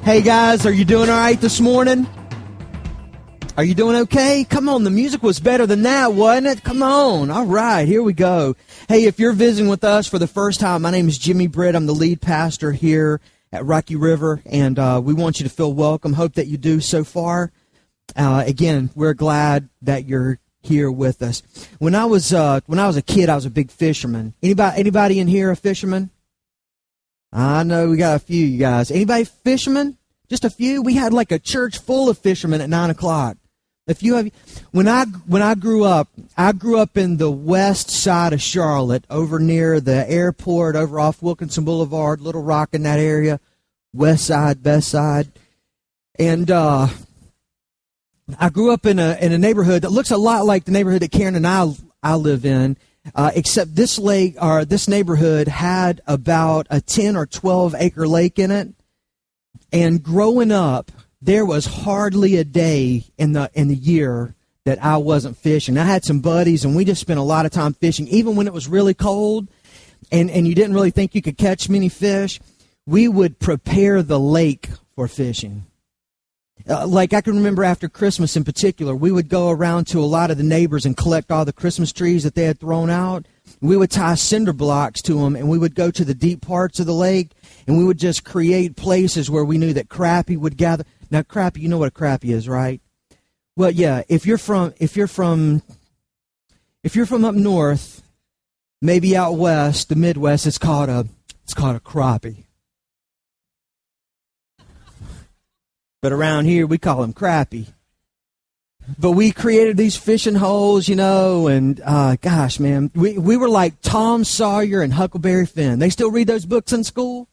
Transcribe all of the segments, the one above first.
Hey guys, are you doing all right this morning? Are you doing okay? Come on, the music was better than that, wasn't it? Come on. All right, here we go. Hey, if you're visiting with us for the first time, my name is Jimmy Britt. I'm the lead pastor here at Rocky River, and we want you to feel welcome. Hope that you do so far. Again, we're glad that you're here with us. When I was a kid, I was a big fisherman. Anybody in here a fisherman? I know we got a few, you guys. Anybody fishermen? Just a few? We had like a church full of fishermen at 9 o'clock. A few of you. When I grew up in the west side of Charlotte, over near the airport, over off Wilkinson Boulevard, Little Rock in that area, west side, best side. And I grew up in a neighborhood that looks a lot like the neighborhood that Karen and I live in. Except this neighborhood had about a 10 or 12 acre lake in it. And growing up, there was hardly a day in the year that I wasn't fishing. I had some buddies, and we just spent a lot of time fishing. Even when it was really cold and you didn't really think you could catch many fish, we would prepare the lake for fishing. Like I can remember after Christmas in particular, we would go around to a lot of the neighbors and collect all the Christmas trees that they had thrown out. We would tie cinder blocks to them, and we would go to the deep parts of the lake, and we would just create places where we knew that crappie would gather. Now, crappie, you know what a crappie is, right? Well, yeah. If you're from up north, maybe out west, the Midwest, it's called a crappie. But around here, we call them crappie. But we created these fishing holes, and gosh, man, we were like Tom Sawyer and Huckleberry Finn. They still read those books in school?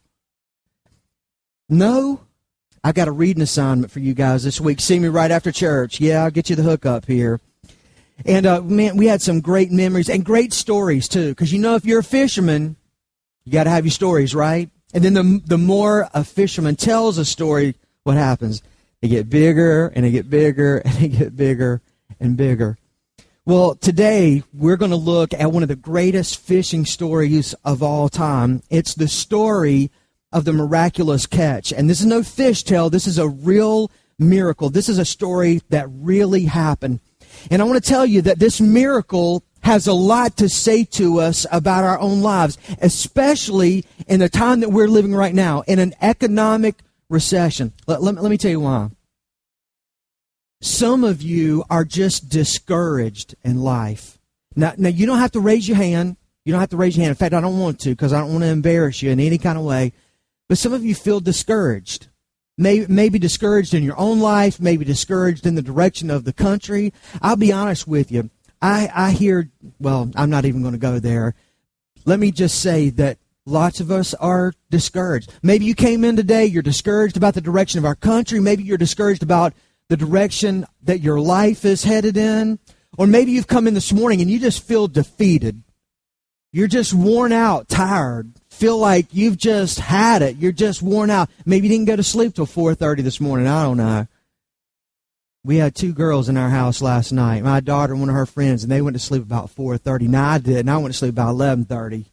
No? I got a reading assignment for you guys this week. See me right after church. Yeah, I'll get you the hookup here. And, man, we had some great memories and great stories, too. Because, if you're a fisherman, you got to have your stories, right? And then the more a fisherman tells a story, what happens? They get bigger, and they get bigger, and they get bigger and bigger. Well, today, we're going to look at one of the greatest fishing stories of all time. It's the story of the miraculous catch. And this is no fish tale. This is a real miracle. This is a story that really happened. And I want to tell you that this miracle has a lot to say to us about our own lives, especially in the time that we're living right now, in an economic recession. Let me tell you why. Some of you are just discouraged in life. Now, you don't have to raise your hand. You don't have to raise your hand. In fact, I don't want to, because I don't want to embarrass you in any kind of way. But some of you feel discouraged. Maybe discouraged in your own life, maybe discouraged in the direction of the country. I'll be honest with you. I hear, well, I'm not even going to go there. Let me just say that lots of us are discouraged. Maybe you came in today, you're discouraged about the direction of our country. Maybe you're discouraged about the direction that your life is headed in. Or maybe you've come in this morning and you just feel defeated. You're just worn out, tired. Feel like you've just had it. You're just worn out. Maybe you didn't go to sleep till 4:30 this morning. I don't know. We had 2 girls in our house last night. My daughter and one of her friends, and they went to sleep about 4:30. Now I did, and I went to sleep about 11:30.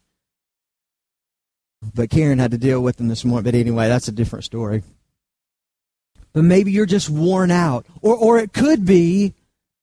But Karen had to deal with them this morning. But anyway, that's a different story. But maybe you're just worn out. Or it could be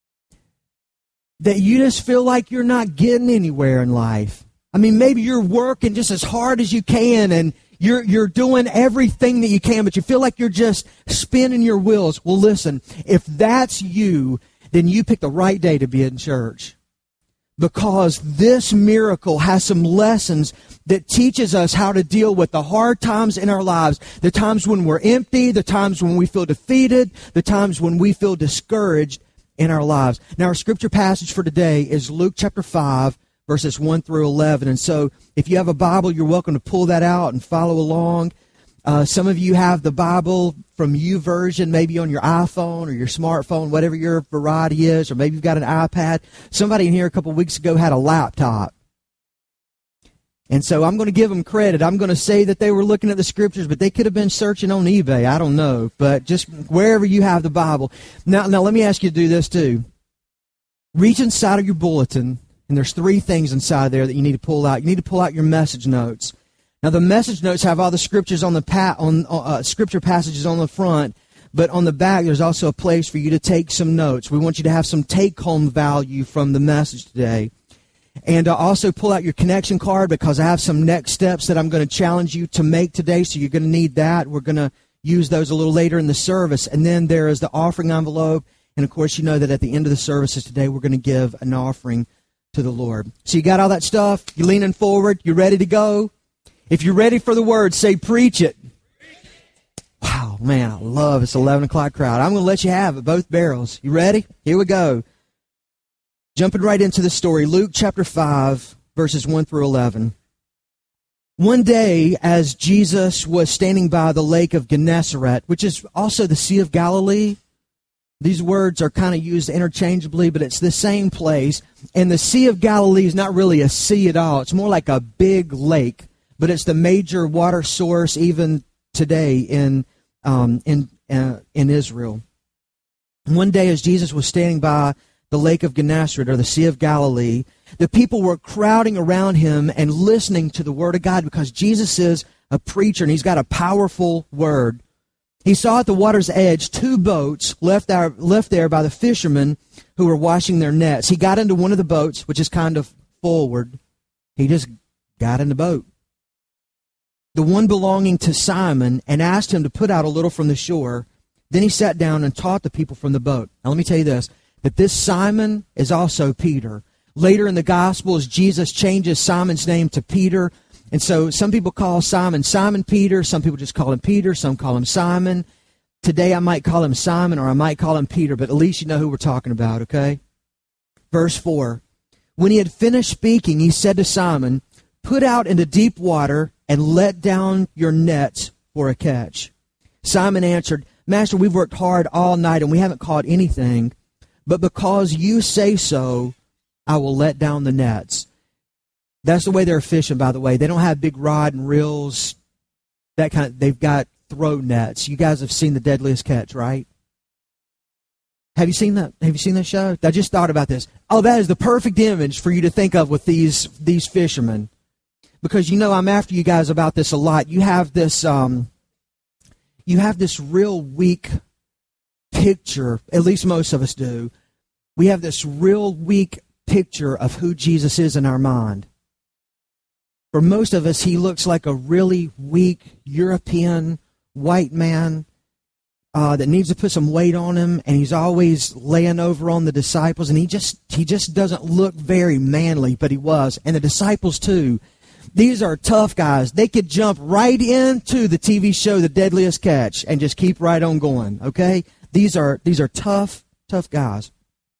that you just feel like you're not getting anywhere in life. I mean, maybe you're working just as hard as you can, and you're doing everything that you can, but you feel like you're just spinning your wheels. Well, listen, if that's you, then you picked the right day to be in church. Because this miracle has some lessons that teaches us how to deal with the hard times in our lives, the times when we're empty, the times when we feel defeated, the times when we feel discouraged in our lives. Now, our scripture passage for today is Luke chapter 5, verses 1 through 11. And so if you have a Bible, you're welcome to pull that out and follow along. Some of you have the Bible from YouVersion, maybe on your iPhone or your smartphone, whatever your variety is, or maybe you've got an iPad. Somebody in here a couple of weeks ago had a laptop. And so I'm going to give them credit. I'm going to say that they were looking at the scriptures, but they could have been searching on eBay. I don't know. But just wherever you have the Bible. Now let me ask you to do this too. Reach inside of your bulletin, and there's 3 things inside there that you need to pull out. You need to pull out your message notes. Now, the message notes have all the scriptures on the scripture passages on the front, but on the back, there's also a place for you to take some notes. We want you to have some take-home value from the message today. And also pull out your connection card, because I have some next steps that I'm going to challenge you to make today, so you're going to need that. We're going to use those a little later in the service. And then there is the offering envelope. And, of course, you know that at the end of the services today, we're going to give an offering to the Lord. So you got all that stuff? You're leaning forward? You ready to go? If you're ready for the word, say, preach it. Wow, man, I love this 11 o'clock crowd. I'm going to let you have it, both barrels. You ready? Here we go. Jumping right into the story, Luke chapter 5, verses 1 through 11. One day, as Jesus was standing by the lake of Gennesaret, which is also the Sea of Galilee, these words are kind of used interchangeably, but it's the same place. And the Sea of Galilee is not really a sea at all. It's more like a big lake, but it's the major water source even today in Israel. One day, as Jesus was standing by the lake of Gennesaret, or the Sea of Galilee, the people were crowding around him and listening to the Word of God, because Jesus is a preacher and he's got a powerful word. He saw at the water's edge 2 boats left there by the fishermen who were washing their nets. He got into one of the boats, which is kind of forward. He just got in the boat, the one belonging to Simon, and asked him to put out a little from the shore. Then he sat down and taught the people from the boat. Now let me tell you this, that this Simon is also Peter. Later in the Gospels, Jesus changes Simon's name to Peter. And so some people call Simon Peter. Some people just call him Peter. Some call him Simon. Today I might call him Simon, or I might call him Peter, but at least you know who we're talking about, okay? Verse 4. When he had finished speaking, he said to Simon, "Put out into deep water and let down your nets for a catch." Simon answered, "Master, we've worked hard all night and we haven't caught anything, but because you say so, I will let down the nets." That's the way they're fishing, by the way. They don't have big rod and reels, that kind of. They've got throw nets. You guys have seen The Deadliest Catch, right? Have you seen that? Have you seen that show? I just thought about this. Oh, that is the perfect image for you to think of with these fishermen, because you know I'm after you guys about this a lot. You have this real weak picture. At least most of us do. We have this real weak picture of who Jesus is in our mind. For most of us, he looks like a really weak European white man that needs to put some weight on him, and he's always laying over on the disciples, and he just doesn't look very manly, but he was. And the disciples too. These are tough guys. They could jump right into the TV show The Deadliest Catch and just keep right on going, okay? These are tough guys.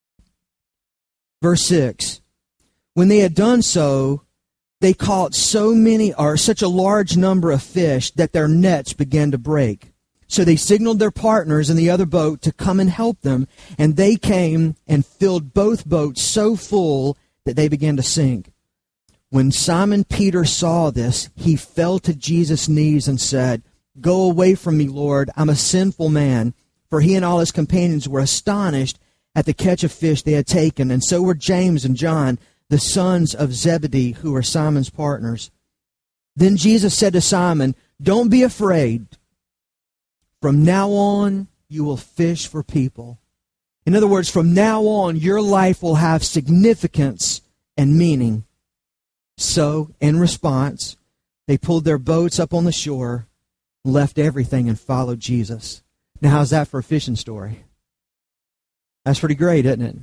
Verse 6. When they had done so, they caught such a large number of fish that their nets began to break. So they signaled their partners in the other boat to come and help them, and they came and filled both boats so full that they began to sink. When Simon Peter saw this, he fell to Jesus' knees and said, "Go away from me, Lord, I'm a sinful man." For he and all his companions were astonished at the catch of fish they had taken, and so were James and John, the sons of Zebedee, who were Simon's partners. Then Jesus said to Simon, "Don't be afraid. From now on, you will fish for people." In other words, from now on, your life will have significance and meaning. So, in response, they pulled their boats up on the shore, left everything, and followed Jesus. Now, how's that for a fishing story? That's pretty great, isn't it?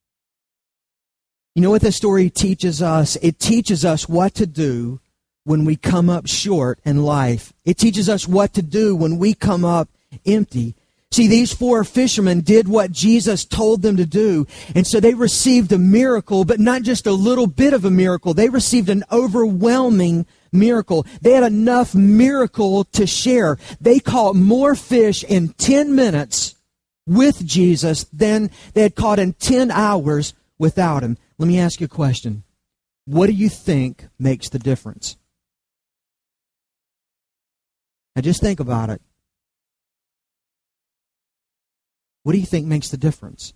You know what this story teaches us? It teaches us what to do when we come up short in life. It teaches us what to do when we come up empty. See, these 4 fishermen did what Jesus told them to do, and so they received a miracle, but not just a little bit of a miracle. They received an overwhelming miracle. They had enough miracle to share. They caught more fish in 10 minutes with Jesus than they had caught in 10 hours without him. Let me ask you a question. What do you think makes the difference? Now just think about it. What do you think makes the difference?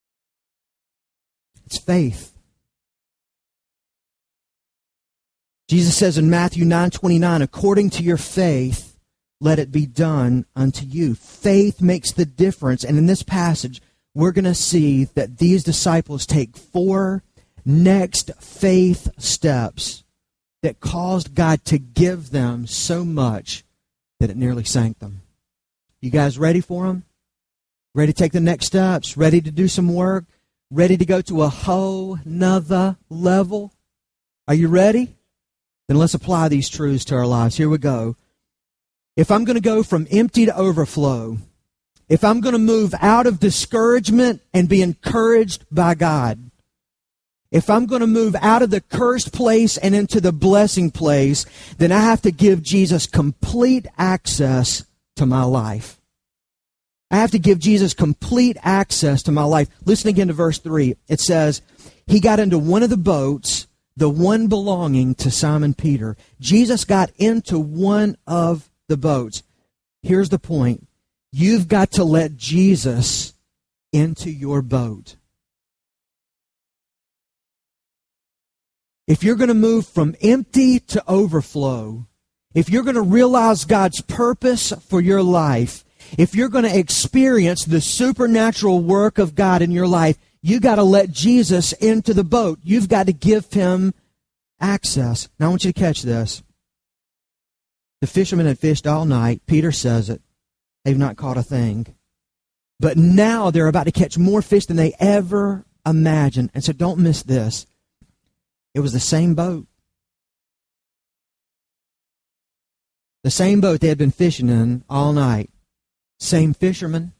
It's faith. Jesus says in Matthew 9:29, according to your faith, let it be done unto you. Faith makes the difference. And in this passage, we're going to see that these disciples take 4 next faith steps that caused God to give them so much that it nearly sank them. You guys ready for them? Ready to take the next steps? Ready to do some work? Ready to go to a whole nother level? Are you ready? Then let's apply these truths to our lives. Here we go. If I'm going to go from empty to overflow, if I'm going to move out of discouragement and be encouraged by God, if I'm going to move out of the cursed place and into the blessing place, then I have to give Jesus complete access to my life. I have to give Jesus complete access to my life. Listen again to verse 3. It says, he got into one of the boats, the one belonging to Simon Peter. Jesus got into one of the boats. Here's the point. You've got to let Jesus into your boat. If you're going to move from empty to overflow, if you're going to realize God's purpose for your life, if you're going to experience the supernatural work of God in your life, you got to let Jesus into the boat. You've got to give him access. Now I want you to catch this. The fishermen had fished all night. Peter says it. They've not caught a thing. But now they're about to catch more fish than they ever imagined. And so don't miss this. It was the same boat. The same boat they had been fishing in all night. Same fishermen.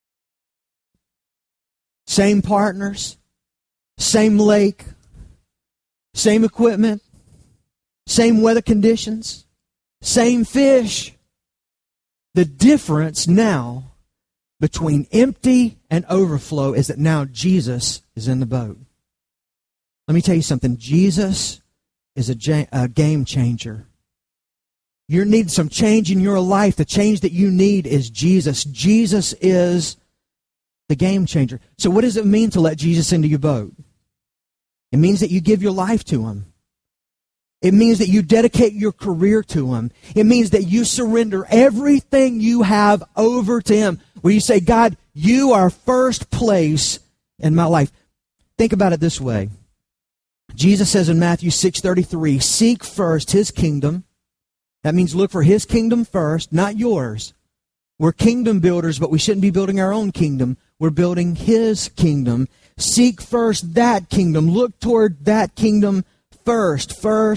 Same partners. Same lake. Same equipment. Same weather conditions. Same fish. The difference now between empty and overflow is that now Jesus is in the boat. Let me tell you something. Jesus is a game changer. You need some change in your life. The change that you need is Jesus. Jesus is the game changer. So what does it mean to let Jesus into your boat? It means that you give your life to him. It means that you dedicate your career to him. It means that you surrender everything you have over to him. Where you say, God, you are first place in my life. Think about it this way. Jesus says in Matthew 6:33, seek first his kingdom. That means look for his kingdom first, not yours. We're kingdom builders, but we shouldn't be building our own kingdom. We're building his kingdom. Seek first that kingdom. Look toward that kingdom first.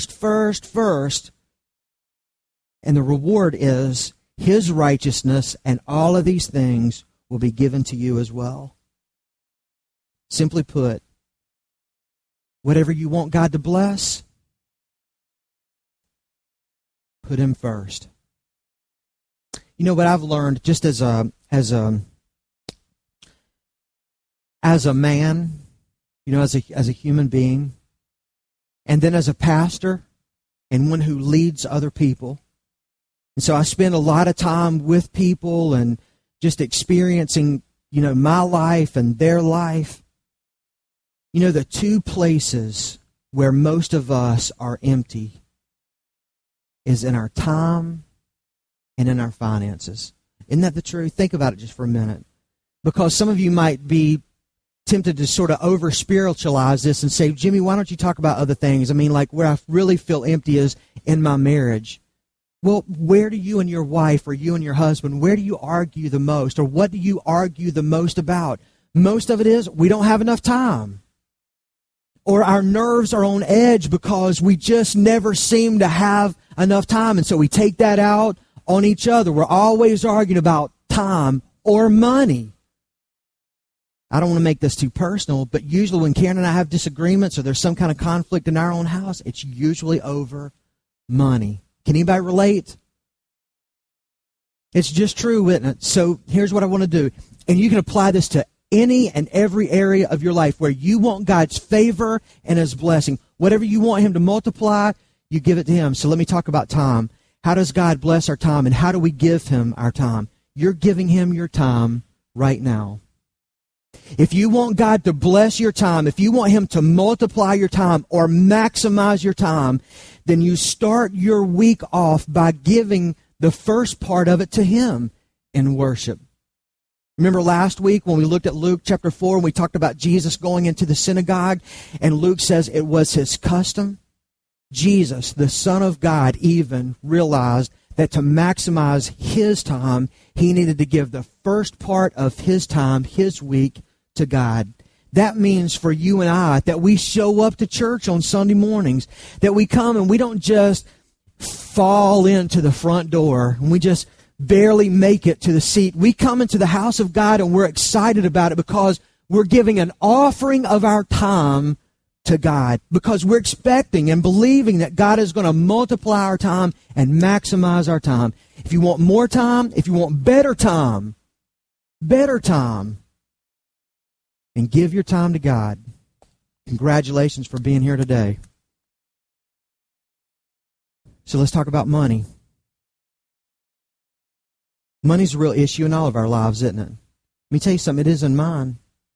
And the reward is his righteousness, and all of these things will be given to you as well. Simply put, whatever you want God to bless, put him first. You know what I've learned just as a man, you know, as a human being, and then as a pastor and one who leads other people. And so I spend a lot of time with people and just experiencing, you know, my life and their life. You know, the two places where most of us are empty is in our time and in our finances. Isn't that the truth? Think about it just for a minute. Because some of you might be tempted to sort of over-spiritualize this and say, Jimmy, why don't you talk about other things? I mean, like where I really feel empty is in my marriage. Well, where do you and your wife or you and your husband, where do you argue the most? Or what do you argue the most about? Most of it is we don't have enough time. Or our nerves are on edge because we just never seem to have enough time. And so we take that out on each other. We're always arguing about time or money. I don't want to make this too personal, but usually when Karen and I have disagreements or there's some kind of conflict in our own house, it's usually over money. Can anybody relate? It's just true, isn't it? So here's what I want to do. And you can apply this to any and every area of your life where you want God's favor and his blessing. Whatever you want him to multiply, you give it to him. So let me talk about time. How does God bless our time, and how do we give him our time? You're giving him your time right now. If you want God to bless your time, if you want Him to multiply your time or maximize your time, then you start your week off by giving the first part of it to Him in worship. Remember last week when we looked at Luke chapter 4 and we talked about Jesus going into the synagogue, and Luke says it was His custom? Jesus, the Son of God, even realized that to maximize His time, He needed to give the first part of His time, His week, to God. That means for you and I that we show up to church on Sunday mornings, that we come and we don't just fall into the front door and we just barely make it to the seat. We come into the house of God and we're excited about it because we're giving an offering of our time to God, because we're expecting and believing that God is going to multiply our time and maximize our time. If you want more time, if you want better time, and give your time to God. Congratulations for being here today. So let's talk about money. Money's a real issue in all of our lives, isn't it? Let me tell you something, it is in mine.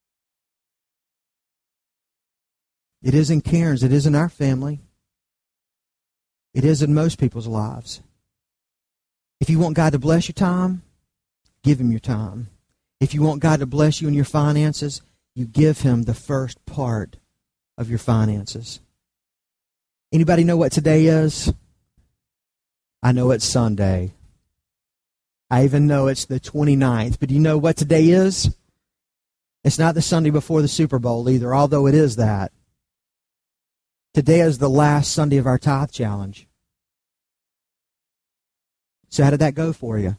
It is in Karen's. It is in our family. It is in most people's lives. If you want God to bless your time, give Him your time. If you want God to bless you in your finances, you give Him the first part of your finances. Anybody know what today is? I know it's Sunday. I even know it's the 29th. But do you know what today is? It's not the Sunday before the Super Bowl either, although it is that. Today is the last Sunday of our tithe challenge. So how did that go for you?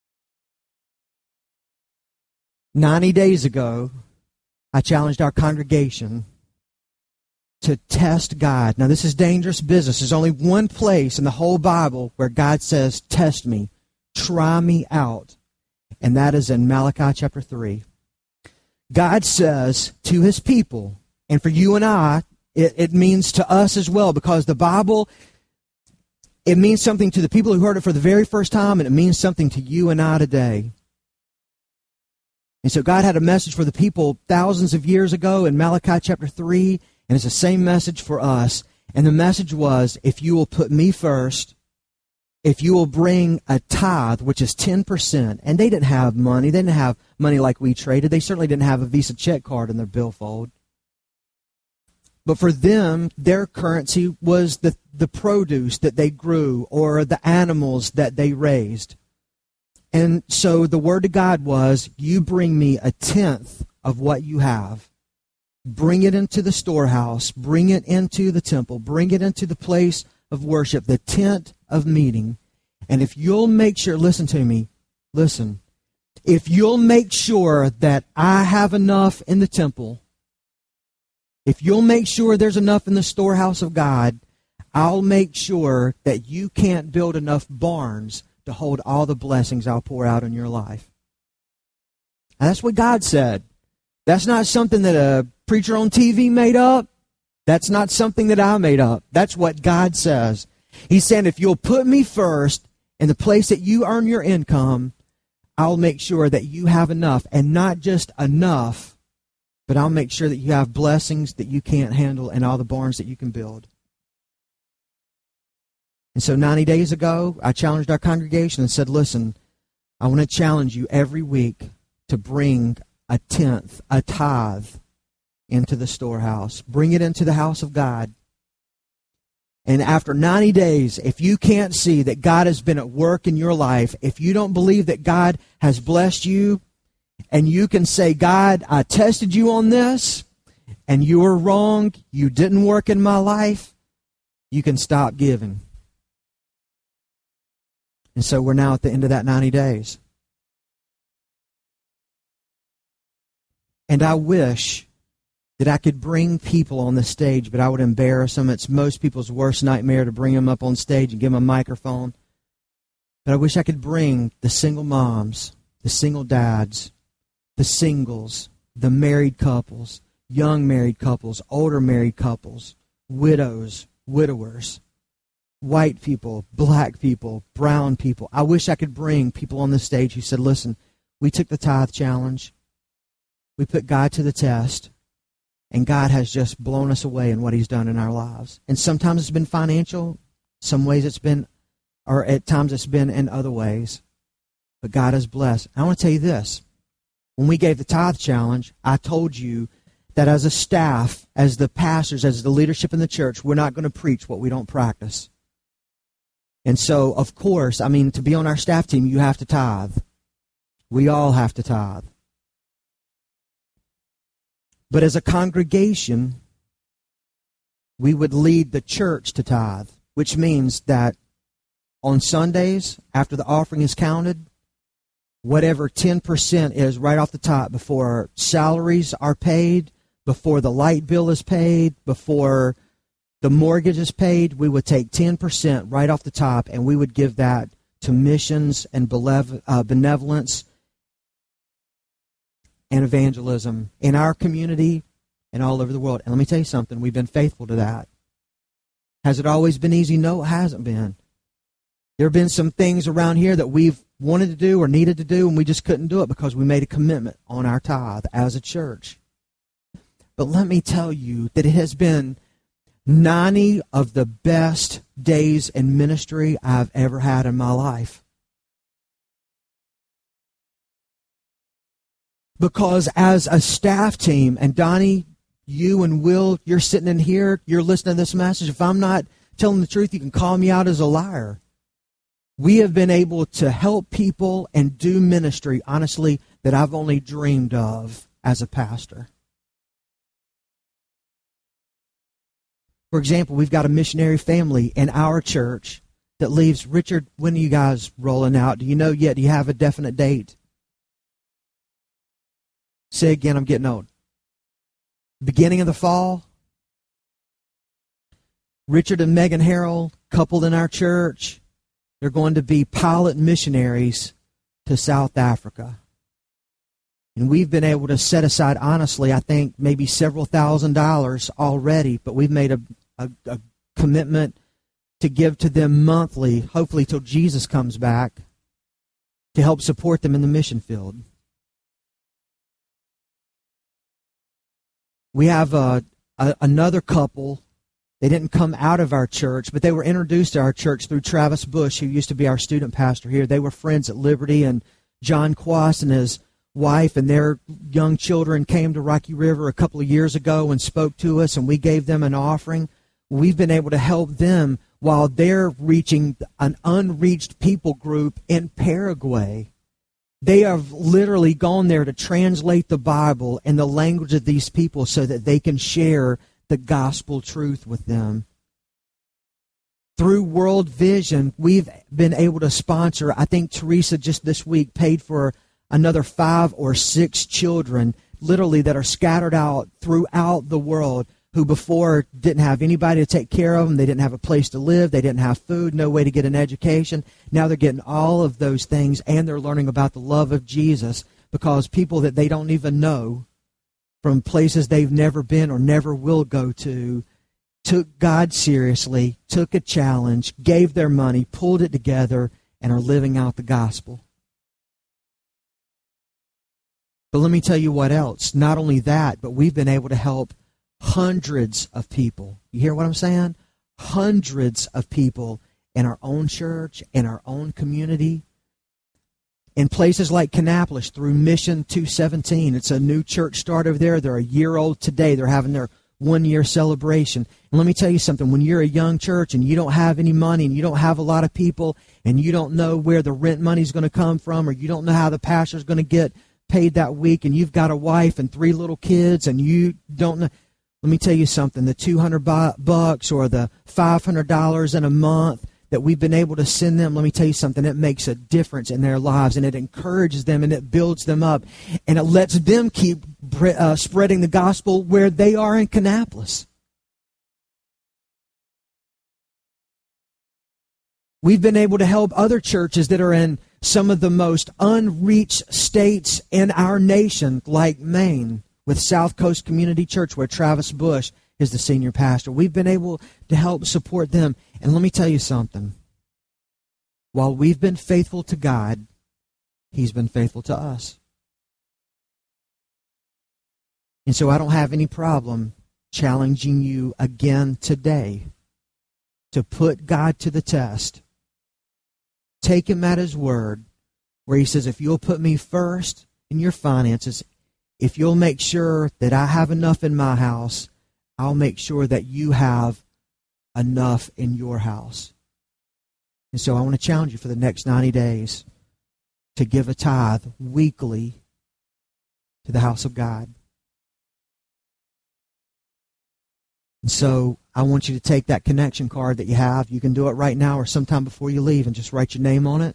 90 days ago, I challenged our congregation to test God. Now, this is dangerous business. There's only one place in the whole Bible where God says, test me, try me out. And that is in Malachi chapter 3. God says to His people, and for you and I, it means to us as well, because the Bible, it means something to the people who heard it for the very first time, and it means something to you and I today. And so God had a message for the people thousands of years ago in Malachi chapter 3, and it's the same message for us. And the message was, if you will put me first, if you will bring a tithe, which is 10%, and they didn't have money. They didn't have money like we traded. They certainly didn't have a Visa check card in their billfold. But for them, their currency was the produce that they grew or the animals that they raised. And so the word of God was, you bring me a tenth of what you have. Bring it into the storehouse. Bring it into the temple. Bring it into the place of worship, the tent of meeting. And if you'll make sure, listen to me, listen. If you'll make sure that I have enough in the temple, if you'll make sure there's enough in the storehouse of God, I'll make sure that you can't build enough barns to hold all the blessings I'll pour out in your life. And that's what God said. That's not something that a preacher on TV made up. That's not something that I made up. That's what God says. He's saying, if you'll put me first in the place that you earn your income, I'll make sure that you have enough, and not just enough, but I'll make sure that you have blessings that you can't handle and all the barns that you can build. And so 90 days ago, I challenged our congregation and said, listen, I want to challenge you every week to bring a tenth, a tithe, into the storehouse. Bring it into the house of God. And after 90 days, if you can't see that God has been at work in your life, if you don't believe that God has blessed you, and you can say, God, I tested you on this, and you were wrong, you didn't work in my life, you can stop giving. And so we're now at the end of that 90 days. And I wish that I could bring people on the stage, but I would embarrass them. It's most people's worst nightmare to bring them up on stage and give them a microphone. But I wish I could bring the single moms, the single dads, the singles, the married couples, young married couples, older married couples, widows, widowers, white people, black people, brown people. I wish I could bring people on the stage who said, listen, we took the tithe challenge. we put God to the test, and God has just blown us away in what He's done in our lives. And sometimes it's been financial, some ways it's been, or at times it's been in other ways. But God has blessed. I want to tell you this. When we gave the tithe challenge, I told you that as a staff, as the pastors, as the leadership in the church, we're not going to preach what we don't practice. And so, of course, I mean, to be on our staff team, you have to tithe. We all have to tithe. But as a congregation, we would lead the church to tithe, which means that on Sundays, after the offering is counted, whatever 10% is right off the top, before salaries are paid, before the light bill is paid, before the mortgage is paid, we would take 10% right off the top, and we would give that to missions and benevolence and evangelism in our community and all over the world. And let me tell you something, we've been faithful to that. Has it always been easy? No, it hasn't been. There have been some things around here that we've wanted to do or needed to do, and we just couldn't do it because we made a commitment on our tithe as a church. But let me tell you that it has been 90 of the best days in ministry I've ever had in my life. Because as a staff team, and Donnie, you and Will, you're sitting in here, you're listening to this message. If I'm not telling the truth, you can call me out as a liar. We have been able to help people and do ministry, honestly, that I've only dreamed of as a pastor. For example, we've got a missionary family in our church that leaves. Richard, when are you guys rolling out? Do you know yet? Do you have a definite date? Say again, I'm getting old. Beginning of the fall. Richard and Megan Harrell, coupled in our church, they're going to be pilot missionaries to South Africa. And we've been able to set aside, honestly, I think maybe several $1,000s already, but we've made a commitment to give to them monthly, hopefully till Jesus comes back, to help support them in the mission field. We have another couple. They didn't come out of our church, but they were introduced to our church through Travis Bush, who used to be our student pastor here. They were friends at Liberty, and John Quast and his wife and their young children came to Rocky River a couple of years ago and spoke to us, and we gave them an offering. We've been able to help them while they're reaching an unreached people group in Paraguay. They have literally gone there to translate the Bible in the language of these people so that they can share the gospel truth with them. Through World Vision, we've been able to sponsor, I think Teresa just this week paid for another 5 or 6 children, literally, that are scattered out throughout the world, who before didn't have anybody to take care of them. They didn't have a place to live. They didn't have food, no way to get an education. Now they're getting all of those things, and they're learning about the love of Jesus, because people that they don't even know from places they've never been or never will go to took God seriously, took a challenge, gave their money, pulled it together, and are living out the gospel. But let me tell you what else. Not only that, but we've been able to help hundreds of people. You hear what I'm saying? Hundreds of people in our own church, in our own community, in places like Kannapolis through Mission 217. It's a new church start over there. They're a year old today. They're having their 1-year celebration. And let me tell you something. When you're a young church and you don't have any money and you don't have a lot of people and you don't know where the rent money's going to come from, or you don't know how the pastor's going to get paid that week, and you've got a wife and 3 little kids and you don't know, let me tell you something. The $200 or the $500 in a month that we've been able to send them, let me tell you something, it makes a difference in their lives, and it encourages them, and it builds them up, and it lets them keep spreading the gospel where they are in Kannapolis. We've been able to help other churches that are in some of the most unreached states in our nation, like Maine, with South Coast Community Church, where Travis Bush is the senior pastor. We've been able to help support them. And let me tell you something. While we've been faithful to God, He's been faithful to us. And so I don't have any problem challenging you again today to put God to the test. Take Him at His word, where He says, if you'll put me first in your finances, if you'll make sure that I have enough in my house, I'll make sure that you have enough in your house. And so I want to challenge you for the next 90 days to give a tithe weekly to the house of God. And so I want you to take that connection card that you have. You can do it right now or sometime before you leave and just write your name on it,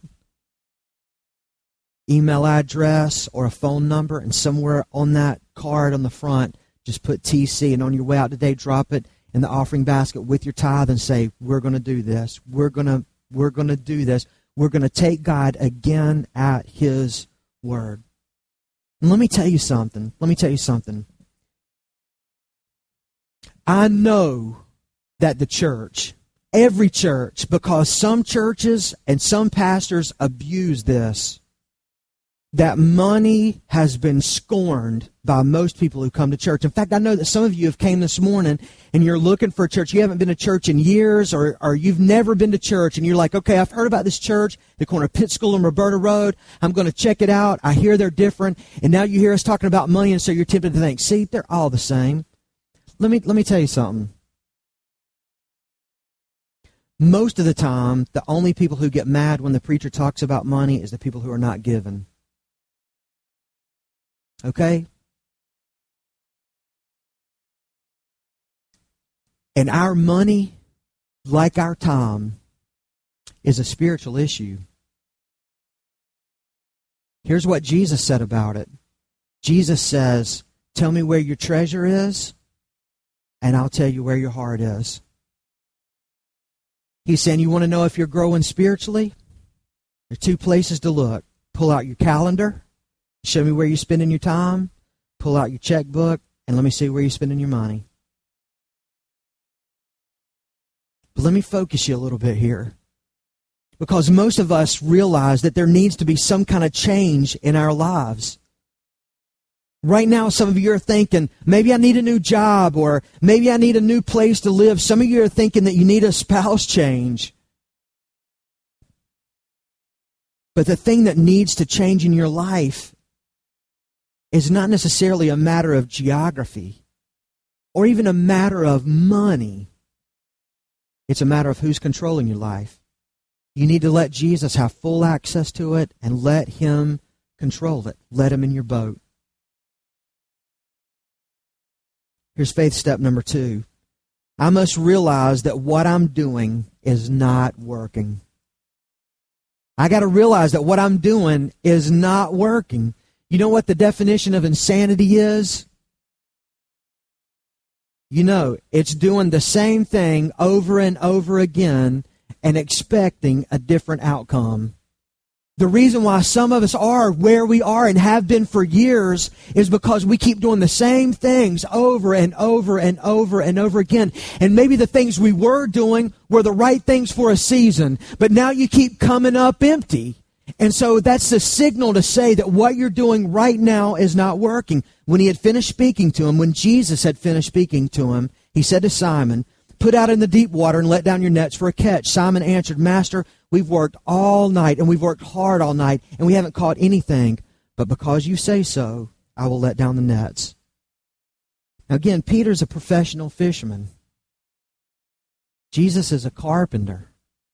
email address, or a phone number, and somewhere on that card on the front, just put TC, and on your way out today, drop it in the offering basket with your tithe and say, we're going to do this. We're going to do this. We're going to take God again at His word. And let me tell you something. I know that the church, every church, because some churches and some pastors abuse this, that money has been scorned by most people who come to church. In fact, I know that some of you have came this morning and you're looking for a church. You haven't been to church in years, or you've never been to church, and you're like, okay, I've heard about this church, the corner of Pitt School and Roberta Road. I'm going to check it out. I hear they're different. And now you hear us talking about money, and so you're tempted to think, see, they're all the same. Let me tell you something. Most of the time, the only people who get mad when the preacher talks about money is the people who are not given. Okay? And our money, like our time, is a spiritual issue. Here's what Jesus said about it. Jesus says, tell me where your treasure is, and I'll tell you where your heart is. He's saying, you want to know if you're growing spiritually? There are two places to look. Pull out your calendar, show me where you're spending your time, pull out your checkbook, and let me see where you're spending your money. But let me focus you a little bit here, because most of us realize that there needs to be some kind of change in our lives. Right now, some of you are thinking, maybe I need a new job, or maybe I need a new place to live. Some of you are thinking that you need a spouse change. But the thing that needs to change in your life is not necessarily a matter of geography or even a matter of money. It's a matter of who's controlling your life. You need to let Jesus have full access to it and let Him control it. Let Him in your boat. Here's faith step number 2. I must realize that what I'm doing is not working. I got to realize that what I'm doing is not working. You know what the definition of insanity is? You know, it's doing the same thing over and over again and expecting a different outcome. The reason why some of us are where we are and have been for years is because we keep doing the same things over and over and over and over again. And maybe the things we were doing were the right things for a season, but now you keep coming up empty. And so that's the signal to say that what you're doing right now is not working. When He had finished speaking to him, when Jesus had finished speaking to him, He said to Simon, put out in the deep water and let down your nets for a catch. Simon answered, Master, we've worked all night and we've worked hard all night and we haven't caught anything. But because you say so, I will let down the nets. Now again, Peter's a professional fisherman. Jesus is a carpenter.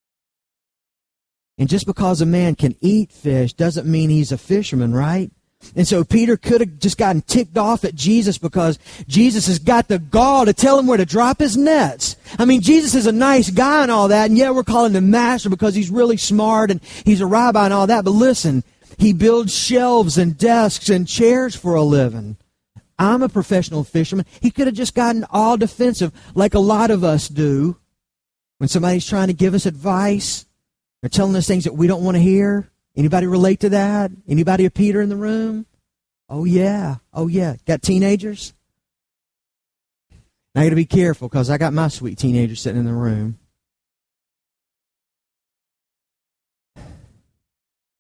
And just because a man can eat fish doesn't mean he's a fisherman, right? And so Peter could have just gotten ticked off at Jesus because Jesus has got the gall to tell him where to drop his nets. I mean, Jesus is a nice guy and all that, and yeah, we're calling him master because he's really smart and he's a rabbi and all that. But listen, he builds shelves and desks and chairs for a living. I'm a professional fisherman. He could have just gotten all defensive like a lot of us do when somebody's trying to give us advice. They're telling us things that we don't want to hear. Anybody relate to that? Anybody a Peter in the room? Oh, yeah. Oh, yeah. Got teenagers? Now, I got to be careful because I got my sweet teenagers sitting in the room.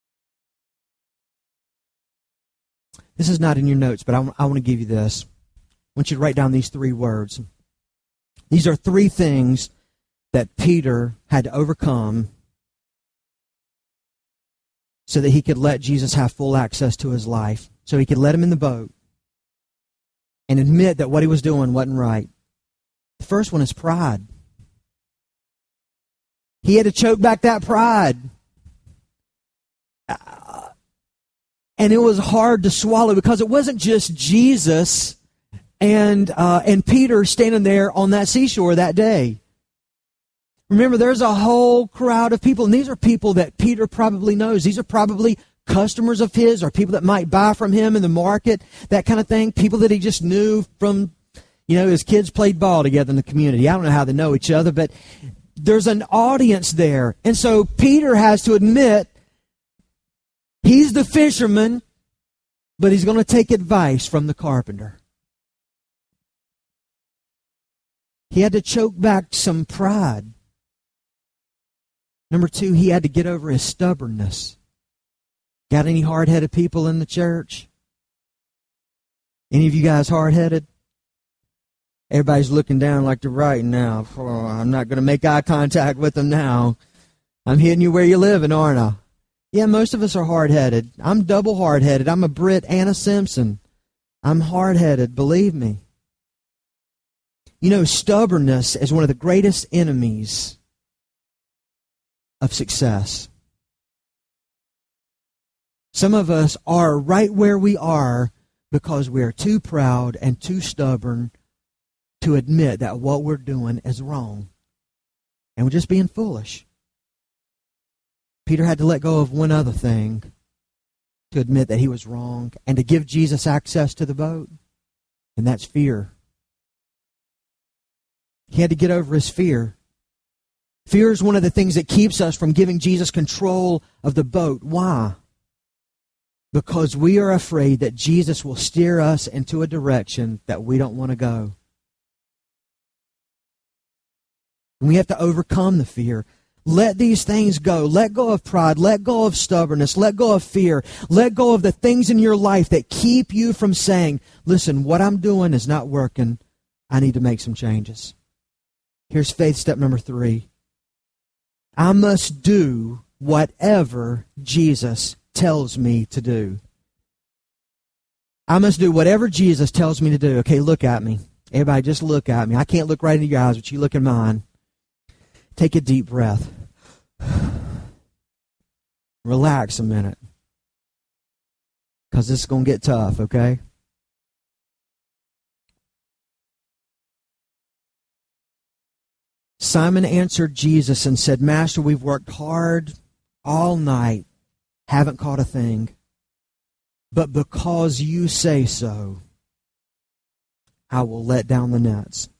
This is not in your notes, but I want to give you this. want you to write down these 3 words. These are 3 things that Peter had to overcome so that he could let Jesus have full access to his life, so he could let him in the boat and admit that what he was doing wasn't right. The first one is pride. He had to choke back that pride. And it was hard to swallow because it wasn't just Jesus and Peter standing there on that seashore that day. Remember, there's a whole crowd of people, and these are people that Peter probably knows. These are probably customers of his or people that might buy from him in the market, that kind of thing. People that he just knew from, his kids played ball together in the community. I don't know how they know each other, but there's an audience there. And so Peter has to admit he's the fisherman, but he's going to take advice from the carpenter. He had to choke back some pride. Number 2, he had to get over his stubbornness. Got any hard-headed people in the church? Any of you guys hard-headed? Everybody's looking down like they're writing now. Oh, I'm not going to make eye contact with them now. I'm hitting you where you're living, aren't I? Yeah, most of us are hard-headed. I'm double hard-headed. I'm a Brit and a Simpson. I'm hard-headed, believe me. Stubbornness is one of the greatest enemies of success. Some of us are right where we are because we're too proud and too stubborn to admit that what we're doing is wrong. And we're just being foolish. Peter had to let go of one other thing to admit that he was wrong and to give Jesus access to the boat, and that's fear. He had to get over his fear. Fear is one of the things that keeps us from giving Jesus control of the boat. Why? Because we are afraid that Jesus will steer us into a direction that we don't want to go. And we have to overcome the fear. Let these things go. Let go of pride. Let go of stubbornness. Let go of fear. Let go of the things in your life that keep you from saying, listen, what I'm doing is not working. I need to make some changes. Here's faith step number 3. I must do whatever Jesus tells me to do. I must do whatever Jesus tells me to do. Okay, look at me. Everybody, just look at me. I can't look right into your eyes, but you look in mine. Take a deep breath. Relax a minute. Because this is going to get tough, okay? Simon answered Jesus and said, Master, we've worked hard all night, haven't caught a thing. But because you say so, I will let down the nets.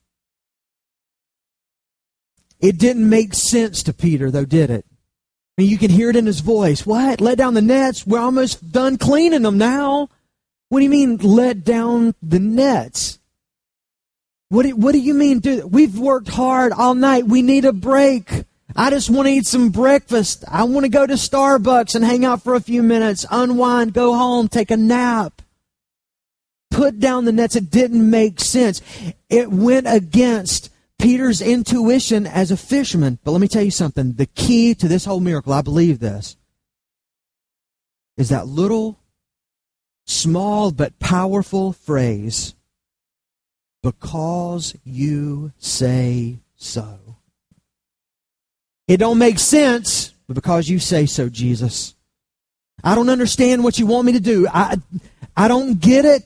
It didn't make sense to Peter, though, did it? I mean, you can hear it in his voice. What? Let down the nets? We're almost done cleaning them now. What do you mean, let down the nets? What do you mean? We've worked hard all night. We need a break. I just want to eat some breakfast. I want to go to Starbucks and hang out for a few minutes, unwind, go home, take a nap. Put down the nets. It didn't make sense. It went against Peter's intuition as a fisherman. But let me tell you something. The key to this whole miracle, I believe this, is that little, small, but powerful phrase, because you say so. It don't make sense, but because you say so, Jesus. I don't understand what you want me to do. I don't get it,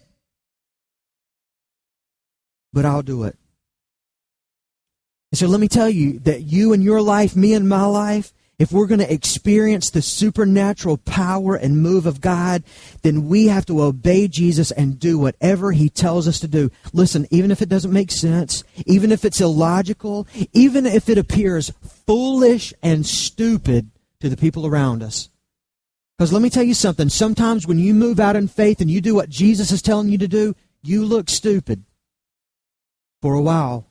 but I'll do it. And so let me tell you that you in your life, me in my life, if we're going to experience the supernatural power and move of God, then we have to obey Jesus and do whatever He tells us to do. Listen, even if it doesn't make sense, even if it's illogical, even if it appears foolish and stupid to the people around us. Because let me tell you something, sometimes when you move out in faith and you do what Jesus is telling you to do, you look stupid for a while.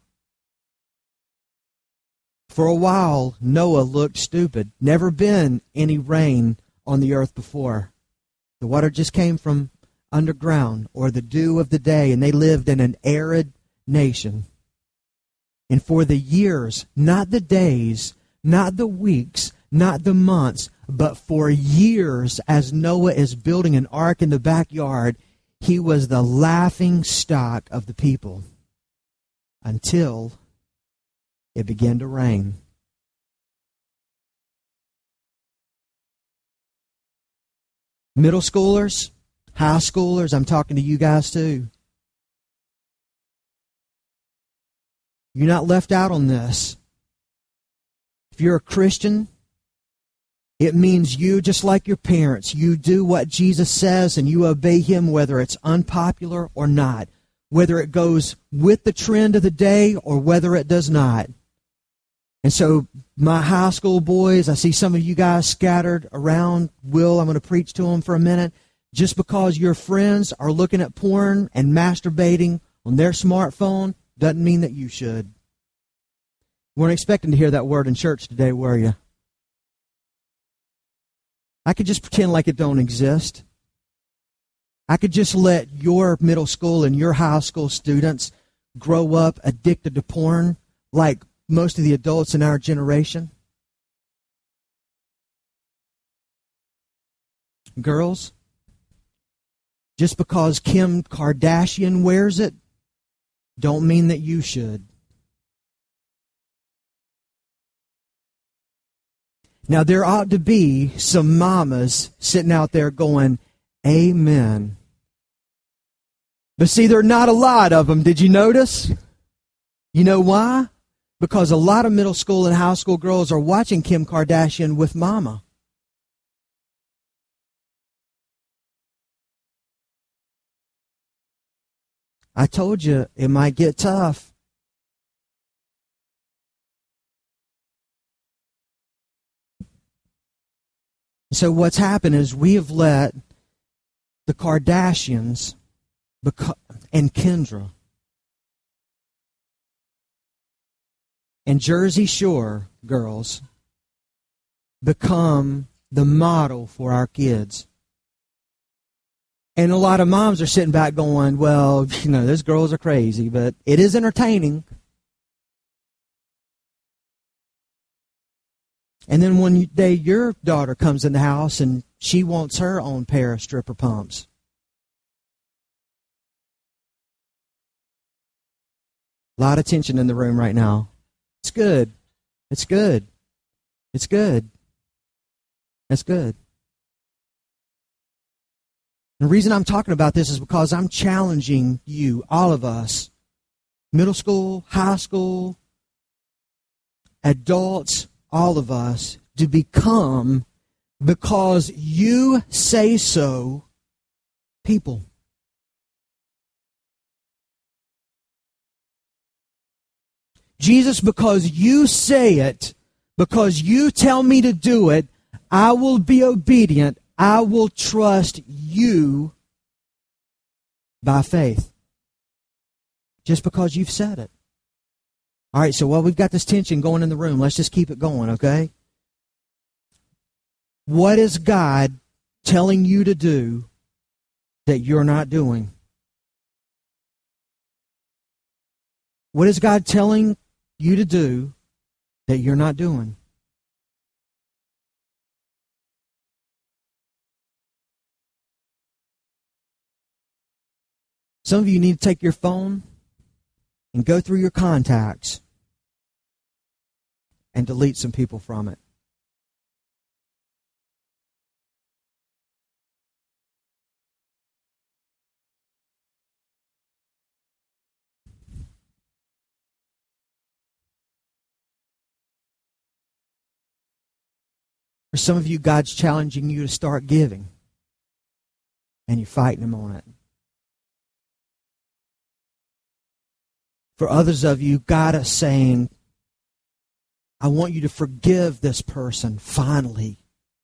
For a while, Noah looked stupid. Never been any rain on the earth before. The water just came from underground or the dew of the day, and they lived in an arid nation. And for the years, not the days, not the weeks, not the months, but for years, as Noah is building an ark in the backyard, he was the laughing stock of the people until it began to rain. Middle schoolers, high schoolers, I'm talking to you guys too. You're not left out on this. If you're a Christian, it means you, just like your parents, you do what Jesus says and you obey Him whether it's unpopular or not, whether it goes with the trend of the day or whether it does not. And so my high school boys, I see some of you guys scattered around. Will, I'm going to preach to them for a minute. Just because your friends are looking at porn and masturbating on their smartphone doesn't mean that you should. You weren't expecting to hear that word in church today, were you? I could just pretend like it don't exist. I could just let your middle school and your high school students grow up addicted to porn like most of the adults in our generation. Girls, just because Kim Kardashian wears it, don't mean that you should. Now, there ought to be some mamas sitting out there going, amen. But see, there are not a lot of them. Did you notice? You know why? Because a lot of middle school and high school girls are watching Kim Kardashian with mama. I told you it might get tough. So what's happened is we have let the Kardashians and Kendra and Jersey Shore girls become the model for our kids. And a lot of moms are sitting back going, well, you know, those girls are crazy, but it is entertaining. And then one day your daughter comes in the house and she wants her own pair of stripper pumps. A lot of tension in the room right now. It's good. It's good. It's good. That's good. And the reason I'm talking about this is because I'm challenging you, all of us, middle school, high school, adults, all of us, to become, because you say so, people. Jesus, because you say it, because you tell me to do it, I will be obedient. I will trust you by faith. Just because you've said it. All right, so while we've got this tension going in the room, let's just keep it going, okay? What is God telling you to do that you're not doing? What is God telling you to do that you're not doing? Some of you need to take your phone and go through your contacts and delete some people from it. For some of you, God's challenging you to start giving, and you're fighting Him on it. For others of you, God is saying, I want you to forgive this person finally.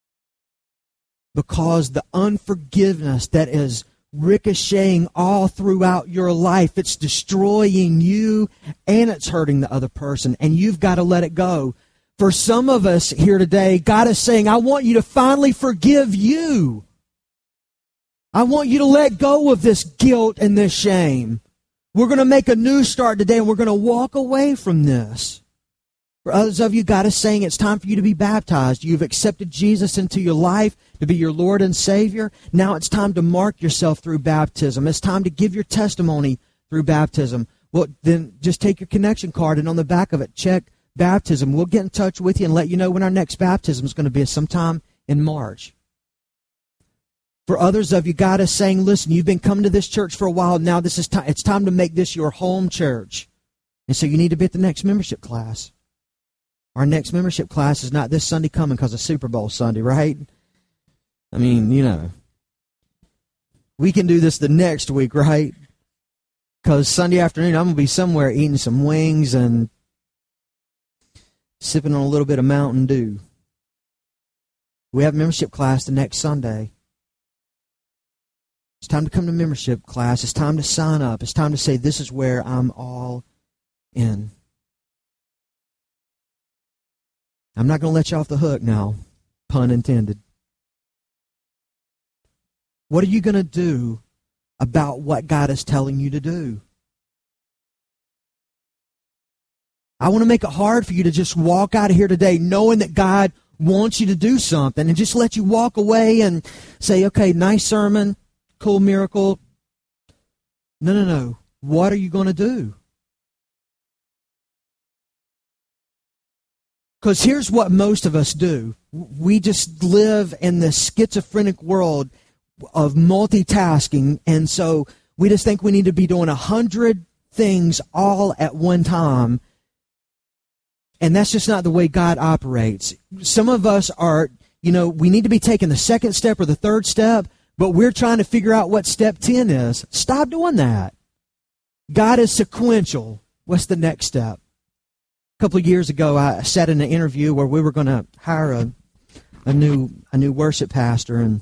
Because the unforgiveness that is ricocheting all throughout your life, it's destroying you and it's hurting the other person. And you've got to let it go. For some of us here today, God is saying, I want you to finally forgive you. I want you to let go of this guilt and this shame. We're going to make a new start today, and we're going to walk away from this. For others of you, God is saying it's time for you to be baptized. You've accepted Jesus into your life to be your Lord and Savior. Now it's time to mark yourself through baptism. It's time to give your testimony through baptism. Well, then just take your connection card, and on the back of it, check baptism. We'll get in touch with you and let you know when our next baptism is going to be sometime in March. For others of you, God is saying, listen, you've been coming to this church for a while. Now this is it's time to make this your home church. And so you need to be at the next membership class. Our next membership class is not this Sunday coming because of Super Bowl Sunday, right? I mean, you know. We can do this the next week, right? Because Sunday afternoon I'm going to be somewhere eating some wings and sipping on a little bit of Mountain Dew. We have membership class the next Sunday. It's time to come to membership class. It's time to sign up. It's time to say, this is where I'm all in. I'm not going to let you off the hook now, pun intended. What are you going to do about what God is telling you to do? I want to make it hard for you to just walk out of here today knowing that God wants you to do something and just let you walk away and say, okay, nice sermon, cool miracle. No. What are you going to do? Because here's what most of us do. We just live in this schizophrenic world of multitasking, and so we just think we need to be doing 100 things all at one time, and that's just not the way God operates. Some of us are, we need to be taking the second step or the third step, but we're trying to figure out what step 10 is. Stop doing that. God is sequential. What's the next step? A couple of years ago, I sat in an interview where we were going to hire a new worship pastor, and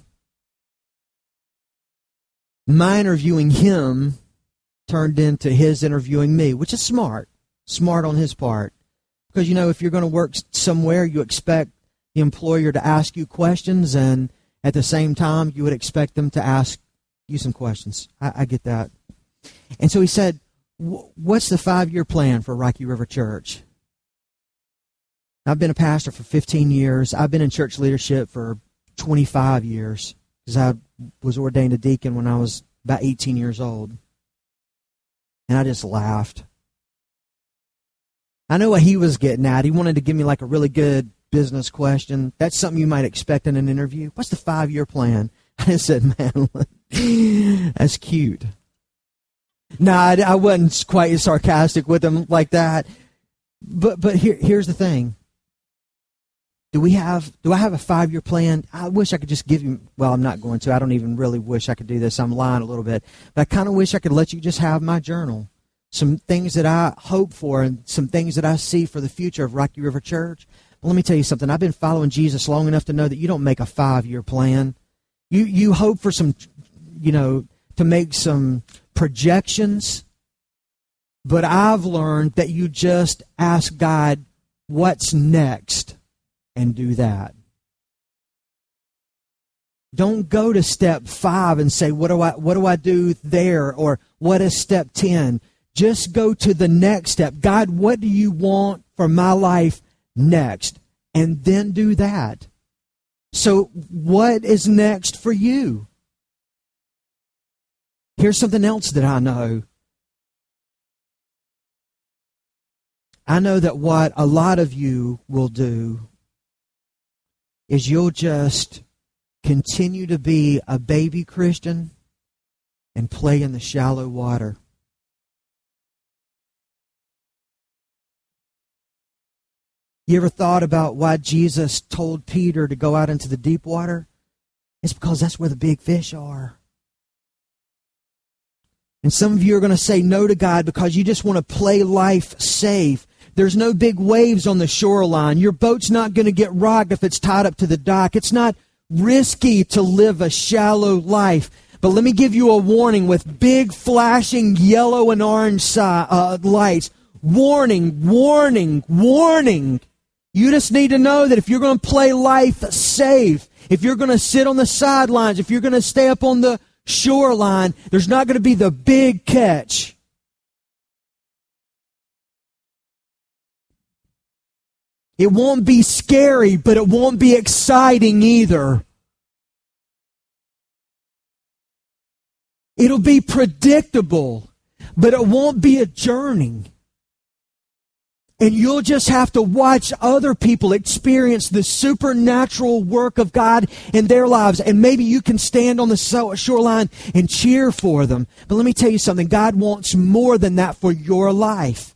my interviewing him turned into his interviewing me, which is smart on his part. Because, if you're going to work somewhere, you expect the employer to ask you questions, and at the same time, you would expect them to ask you some questions. I get that. And so he said, what's the 5-year plan for Rocky River Church? I've been a pastor for 15 years. I've been in church leadership for 25 years because I was ordained a deacon when I was about 18 years old. And I just laughed. I know what he was getting at. He wanted to give me like a really good business question. That's something you might expect in an interview. What's the 5-year plan? I just said, man, that's cute. No, I wasn't quite as sarcastic with him like that. But here's the thing. Do I have a 5-year plan? I wish I could just give you, well, I'm not going to. I don't even really wish I could do this. I'm lying a little bit. But I kind of wish I could let you just have my journal. Some things that I hope for and some things that I see for the future of Rocky River Church. But let me tell you something. I've been following Jesus long enough to know that you don't make a 5-year plan. You hope for some, to make some projections. But I've learned that you just ask God, what's next? And do that. Don't go to step 5 and say, what do I do there? Or what is step 10? Just go to the next step. God, what do you want for my life next? And then do that. So what is next for you? Here's something else that I know. I know that what a lot of you will do is you'll just continue to be a baby Christian and play in the shallow water. You ever thought about why Jesus told Peter to go out into the deep water? It's because that's where the big fish are. And some of you are going to say no to God because you just want to play life safe. There's no big waves on the shoreline. Your boat's not going to get rocked if it's tied up to the dock. It's not risky to live a shallow life. But let me give you a warning with big flashing yellow and orange lights. Warning, warning, warning. You just need to know that if you're going to play life safe, if you're going to sit on the sidelines, if you're going to stay up on the shoreline, there's not going to be the big catch. It won't be scary, but it won't be exciting either. It'll be predictable, but it won't be a journey. And you'll just have to watch other people experience the supernatural work of God in their lives. And maybe you can stand on the shoreline and cheer for them. But let me tell you something. God wants more than that for your life.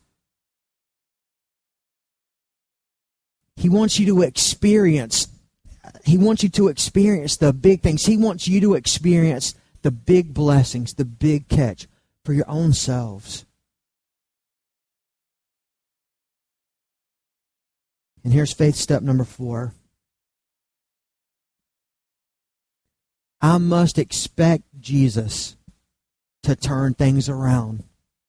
He wants you to experience. He wants you to experience the big things. He wants you to experience the big blessings, the big catch for your own selves. And here's faith step number 4. I must expect Jesus to turn things around.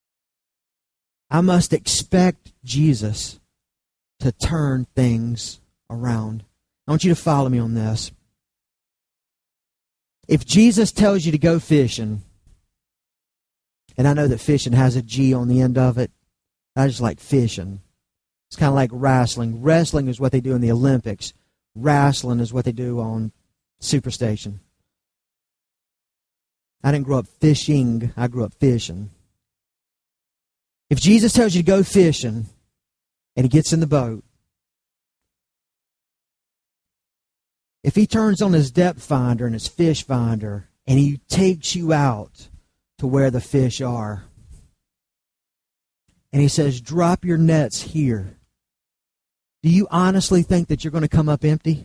I must expect Jesus to turn things around. I want you to follow me on this. If Jesus tells you to go fishing, and I know that fishing has a G on the end of it, I just like fishing. It's kind of like wrestling. Wrestling is what they do in the Olympics. Wrestling is what they do on Superstation. I didn't grow up fishing. I grew up fishing. If Jesus tells you to go fishing and he gets in the boat, if he turns on his depth finder and his fish finder and he takes you out to where the fish are, and he says, drop your nets here, do you honestly think that you're going to come up empty?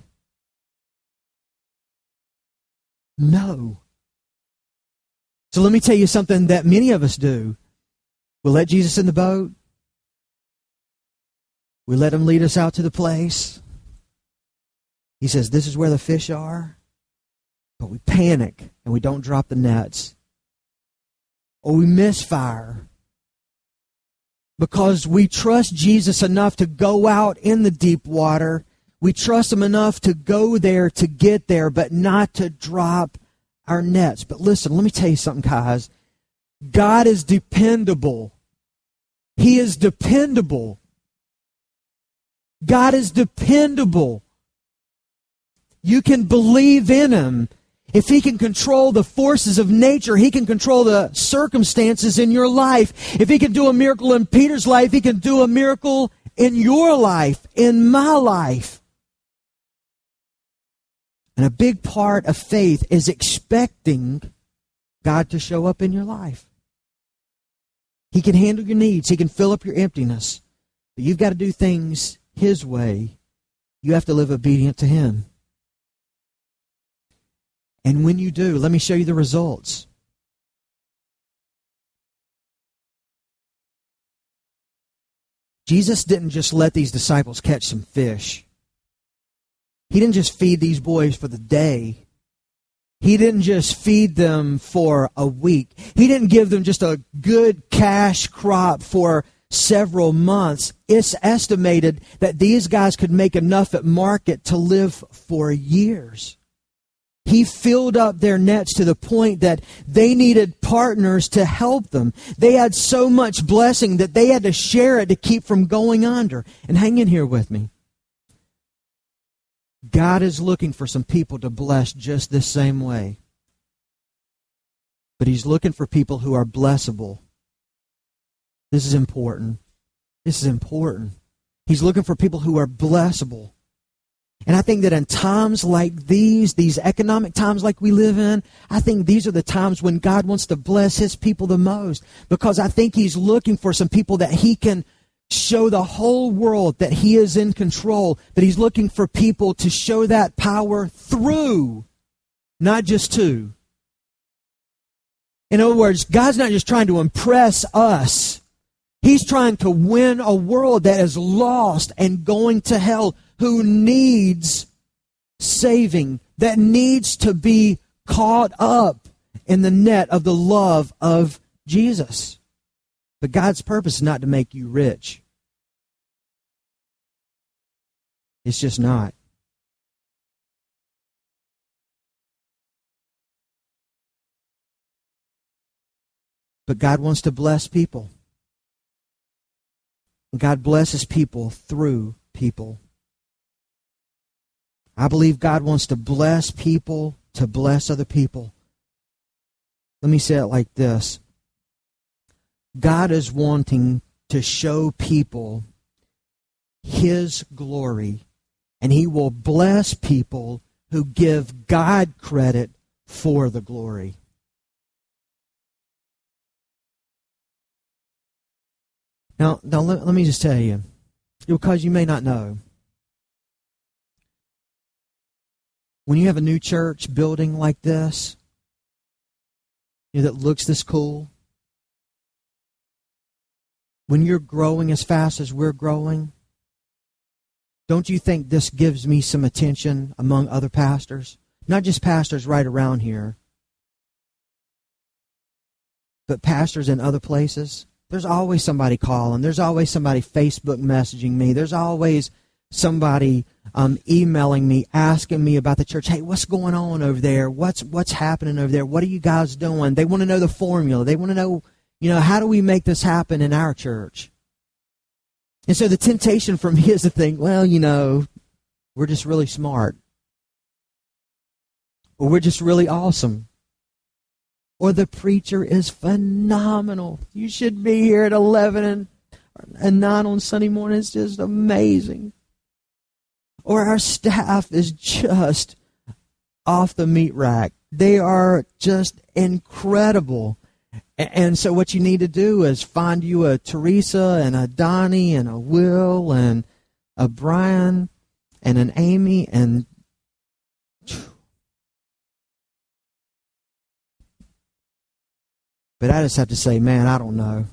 No. So let me tell you something that many of us do. We'll let Jesus in the boat. We let him lead us out to the place. He says, this is where the fish are. But we panic and we don't drop the nets. Or we misfire. Because we trust Jesus enough to go out in the deep water. We trust him enough to go there, to get there, but not to drop our nets. But listen, let me tell you something, guys. God is dependable. He is dependable. God is dependable. You can believe in him. If he can control the forces of nature, he can control the circumstances in your life. If he can do a miracle in Peter's life, he can do a miracle in your life, in my life. And a big part of faith is expecting God to show up in your life. He can handle your needs. He can fill up your emptiness. But you've got to do things his way. You have to live obedient to him. And when you do, let me show you the results. Jesus didn't just let these disciples catch some fish. He didn't just feed these boys for the day. He didn't just feed them for a week. He didn't give them just a good cash crop for several months. It's estimated that these guys could make enough at market to live for years. He filled up their nets to the point that they needed partners to help them. They had so much blessing that they had to share it to keep from going under. And hang in here with me. God is looking for some people to bless just this same way. But he's looking for people who are blessable. This is important. This is important. He's looking for people who are blessable. And I think that in times like these economic times like we live in, I think these are the times when God wants to bless his people the most. Because I think he's looking for some people that he can show the whole world that he is in control. That he's looking for people to show that power through, not just to. In other words, God's not just trying to impress us. He's trying to win a world that is lost and going to hell, who needs saving, that needs to be caught up in the net of the love of Jesus. But God's purpose is not to make you rich. It's just not. But God wants to bless people. God blesses people through people. I believe God wants to bless people to bless other people. Let me say it like this. God is wanting to show people His glory, and He will bless people who give God credit for the glory. Now let me just tell you, because you may not know, when you have a new church building like this, that looks this cool, when you're growing as fast as we're growing, don't you think this gives me some attention among other pastors? Not just pastors right around here, but pastors in other places. There's always somebody calling. There's always somebody Facebook messaging me. There's always somebody emailing me, asking me about the church. Hey, what's going on over there? What's happening over there? What are you guys doing? They want to know the formula. They want to know, how do we make this happen in our church? And so the temptation for me is to think, well, we're just really smart. Or we're just really awesome. Or the preacher is phenomenal. You should be here at 11 and 9 on Sunday morning. It's just amazing. Or our staff is just off the meat rack. They are just incredible. And so what you need to do is find you a Teresa and a Donnie and a Will and a Brian and an Amy and... But I just have to say, man, I don't know.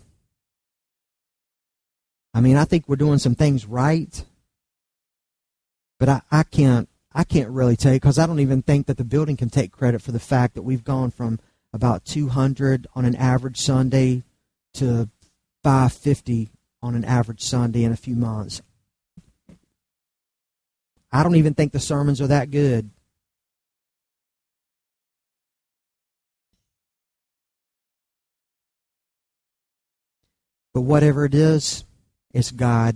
I mean, I think we're doing some things right, but I can't really tell you, because I don't even think that the building can take credit for the fact that we've gone from about 200 on an average Sunday to 550 on an average Sunday in a few months. I don't even think the sermons are that good. But whatever it is, it's God.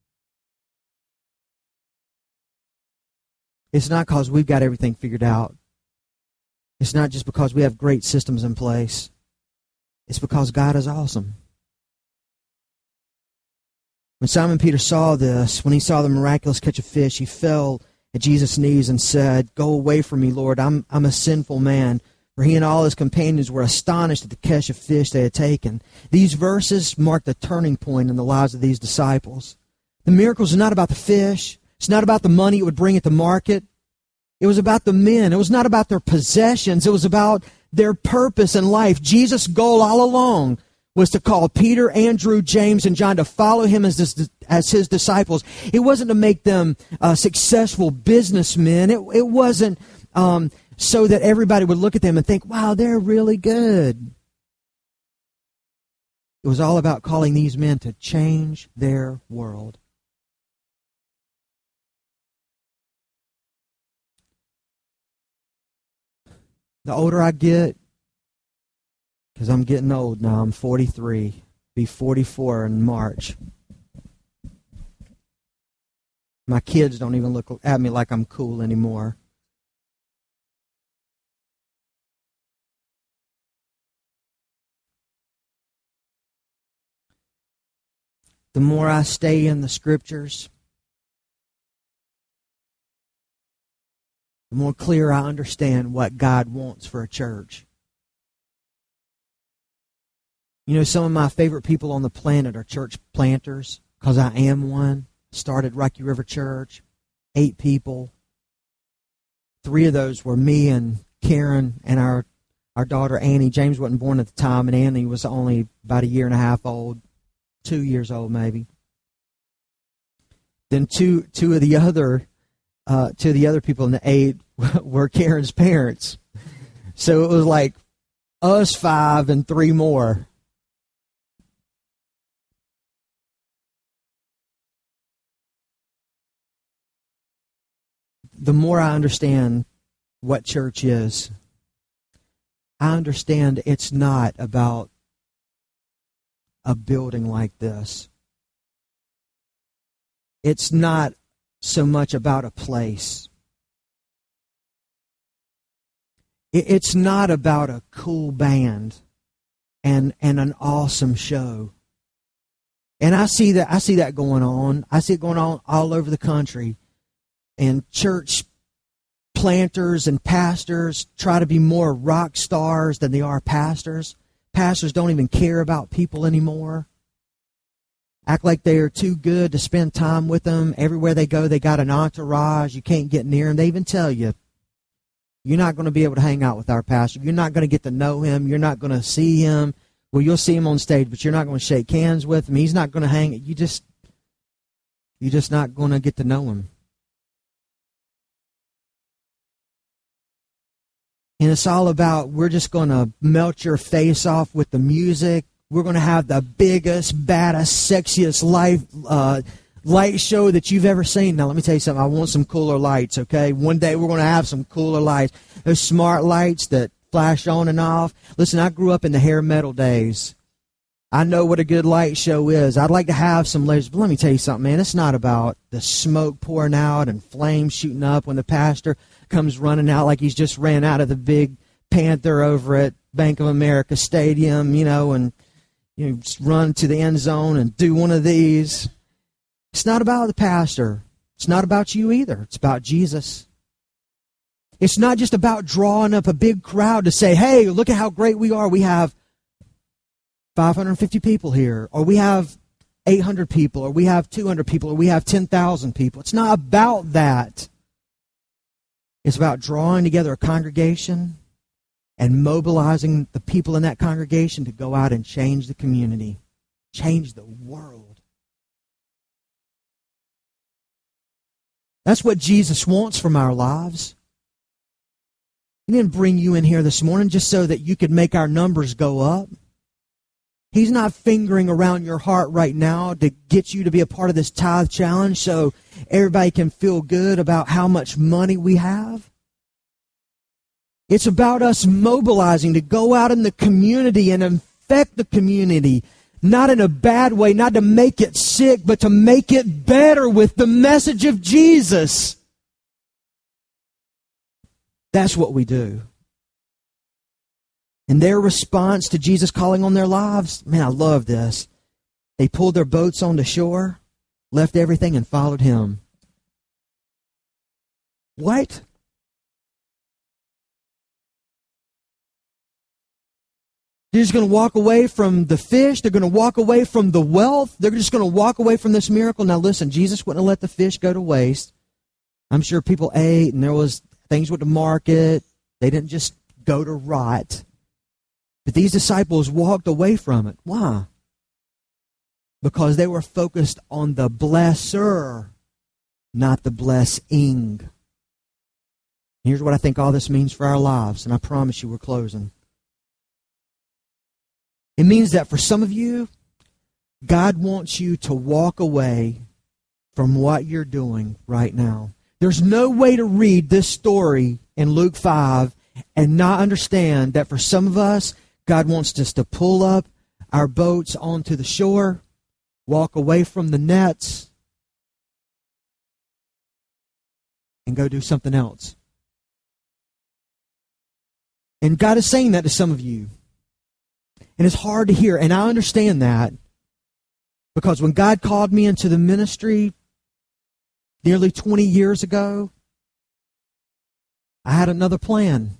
It's not because we've got everything figured out. It's not just because we have great systems in place. It's because God is awesome. When Simon Peter saw this, when he saw the miraculous catch of fish, he fell at Jesus' knees and said, "Go away from me, Lord, I'm a sinful man." For he and all his companions were astonished at the catch of fish they had taken. These verses mark the turning point in the lives of these disciples. The miracles are not about the fish. It's not about the money it would bring at the market. It was about the men. It was not about their possessions. It was about their purpose in life. Jesus' goal all along was to call Peter, Andrew, James, and John to follow him as his disciples. It wasn't to make them successful businessmen. It wasn't so that everybody would look at them and think, wow, they're really good. It was all about calling these men to change their world. The older I get, because I'm getting old now, I'm 43, be 44 in March. My kids don't even look at me like I'm cool anymore. The more I stay in the Scriptures, the more clear I understand what God wants for a church. Some of my favorite people on the planet are church planters, because I am one. Started Rocky River Church, 8 people. 3 of those were me and Karen and our daughter Annie. James wasn't born at the time, and Annie was only about a year and a half old. 2 years old, maybe. Then two of the other people in the 8 were Karen's parents. So it was like us 5 and 3 more. The more I understand what church is, I understand it's not about a building like this. It's not so much about a place. It's not about a cool band and an awesome show. And I see that going on. I see it going on all over the country. And church planters and pastors try to be more rock stars than they are pastors. Pastors don't even care about people anymore. Act like they are too good to spend time with them. Everywhere they go, they got an entourage. You can't get near them. They even tell you, you're not going to be able to hang out with our pastor. You're not going to get to know him. You're not going to see him. Well, you'll see him on stage, but you're not going to shake hands with him. He's not going to hang. You're just not going to get to know him. And it's all about, we're just going to melt your face off with the music. We're going to have the biggest, baddest, sexiest light show that you've ever seen. Now, let me tell you something. I want some cooler lights, okay? One day we're going to have some cooler lights. Those smart lights that flash on and off. Listen, I grew up in the hair metal days. I know what a good light show is. I'd like to have some lasers, but let me tell you something, man. It's not about the smoke pouring out and flames shooting up when the pastor comes running out like he's just ran out of the big Panther over at Bank of America Stadium, and just run to the end zone and do one of these. It's not about the pastor. It's not about you either. It's about Jesus. It's not just about drawing up a big crowd to say, hey, look at how great we are. We have 550 people here, or we have 800 people, or we have 200 people, or we have 10,000 people. It's not about that. It's about drawing together a congregation and mobilizing the people in that congregation to go out and change the community, change the world. That's what Jesus wants from our lives. He didn't bring you in here this morning just so that you could make our numbers go up. He's not fingering around your heart right now to get you to be a part of this tithe challenge so everybody can feel good about how much money we have. It's about us mobilizing to go out in the community and infect the community, not in a bad way, not to make it sick, but to make it better with the message of Jesus. That's what we do. And their response to Jesus calling on their lives, man, I love this. They pulled their boats onto shore, left everything, and followed him. What? They're just going to walk away from the fish. They're going to walk away from the wealth. They're just going to walk away from this miracle. Now listen, Jesus wouldn't have let the fish go to waste. I'm sure people ate and there was things went to market. They didn't just go to rot. But these disciples walked away from it. Why? Because they were focused on the blesser, not the blessing. Here's what I think all this means for our lives, and I promise you we're closing. It means that for some of you, God wants you to walk away from what you're doing right now. There's no way to read this story in Luke 5 and not understand that for some of us, God wants us to pull up our boats onto the shore, walk away from the nets, and go do something else. And God is saying that to some of you. And it's hard to hear, and I understand that, because when God called me into the ministry nearly 20 years ago, I had another plan.